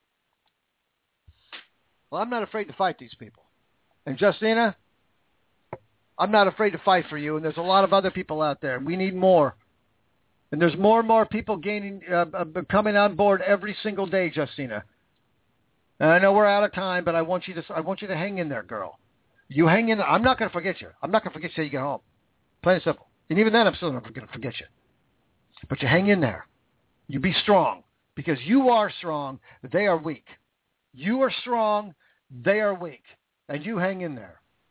Well, I'm not afraid to fight these people. And Justina, I'm not afraid to fight for you. And there's a lot of other people out there. We need more. And there's more and more people gaining, uh, uh, coming on board every single day, Justina. And I know we're out of time, but I want you to, I want you to hang in there, girl. You hang in there. I'm not going to forget you. I'm not going to forget you till you get home. Plain and simple. And even then, I'm still not going to forget you. But you hang in there. You be strong because you are strong. They are weak. You are strong. They are weak. And you hang in there.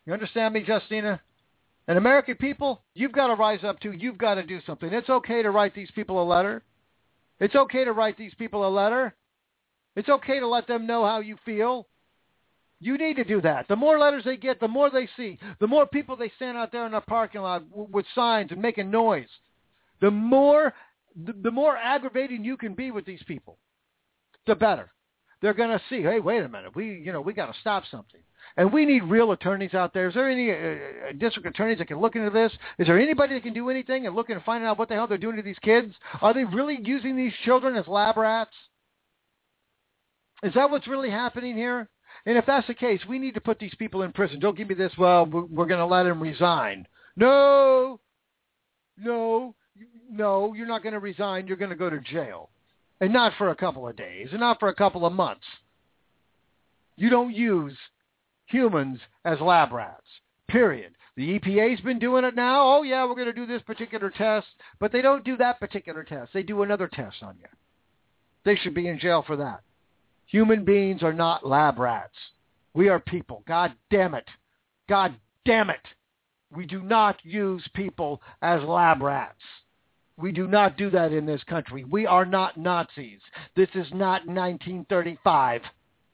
You understand me, Justina? And American people, you've got to rise up too. You've got to do something. It's okay to write these people a letter. It's okay to write these people a letter. It's okay to let them know how you feel. You need to do that. The more letters they get, the more they see. The more people they stand out there in the parking lot w- with signs and making noise. The more, the, the more aggravating you can be with these people, the better. They're going to see, hey, wait a minute, we, you know, we got to stop something. And we need real attorneys out there. Is there any uh, district attorneys that can look into this? Is there anybody that can do anything and look and find out what the hell they're doing to these kids? Are they really using these children as lab rats? Is that what's really happening here? And if that's the case, we need to put these people in prison. Don't give me this, well, we're going to let them resign. No, no, no, you're not going to resign. You're going to go to jail. And not for a couple of days, and not for a couple of months. You don't use humans as lab rats, period. The E P A's been doing it now. Oh, yeah, we're going to do this particular test. But they don't do that particular test. They do another test on you. They should be in jail for that. Human beings are not lab rats. We are people. God damn it. God damn it. We do not use people as lab rats. We do not do that in this country. We are not Nazis. This is not nineteen thirty-five.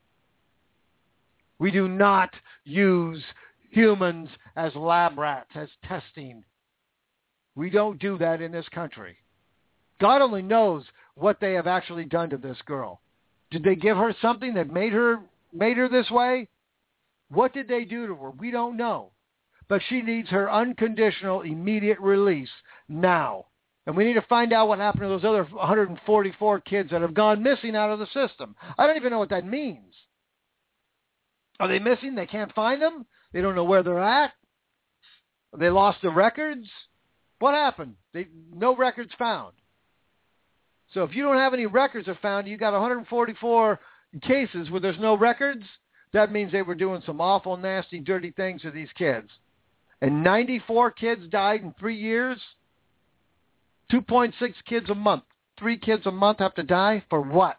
We do not use humans as lab rats, as testing. We don't do that in this country. God only knows what they have actually done to this girl. Did they give her something that made her made her this way? What did they do to her? We don't know. But she needs her unconditional, immediate release now. And we need to find out what happened to those other one hundred forty-four kids that have gone missing out of the system. I don't even know what that means. Are they missing? They can't find them? They don't know where they're at? They lost the records? What happened? They, no records found. So if you don't have any records are found, you got one hundred forty-four cases where there's no records, that means they were doing some awful, nasty, dirty things to these kids. And ninety-four kids died in three years? two point six kids a month. Three kids a month have to die for what?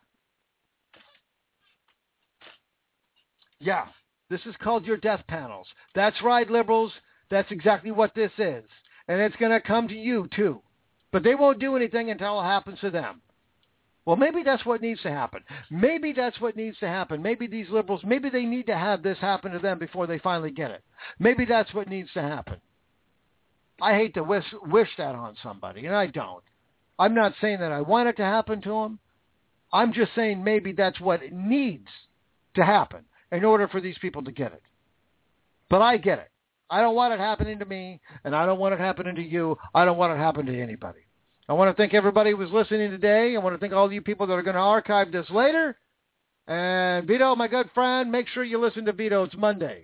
Yeah, this is called your death panels. That's right, liberals. That's exactly what this is. And it's going to come to you, too. But they won't do anything until it happens to them. Well, maybe that's what needs to happen. Maybe that's what needs to happen. Maybe these liberals, maybe they need to have this happen to them before they finally get it. Maybe that's what needs to happen. I hate to wish, wish that on somebody, and I don't. I'm not saying that I want it to happen to them. I'm just saying maybe that's what it needs to happen in order for these people to get it. But I get it. I don't want it happening to me, and I don't want it happening to you. I don't want it happening to anybody. I want to thank everybody who was listening today. I want to thank all you people that are going to archive this later. And Vito, my good friend, make sure you listen to Vito. It's Monday.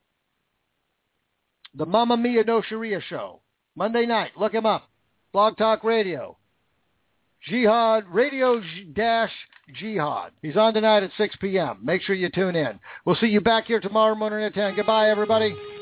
The Mamma Mia No Sharia Show. Monday night. Look him up. Blog Talk Radio. Jihad, Radio Dash Jihad. He's on tonight at six p.m. Make sure you tune in. We'll see you back here tomorrow morning at ten. Goodbye, everybody.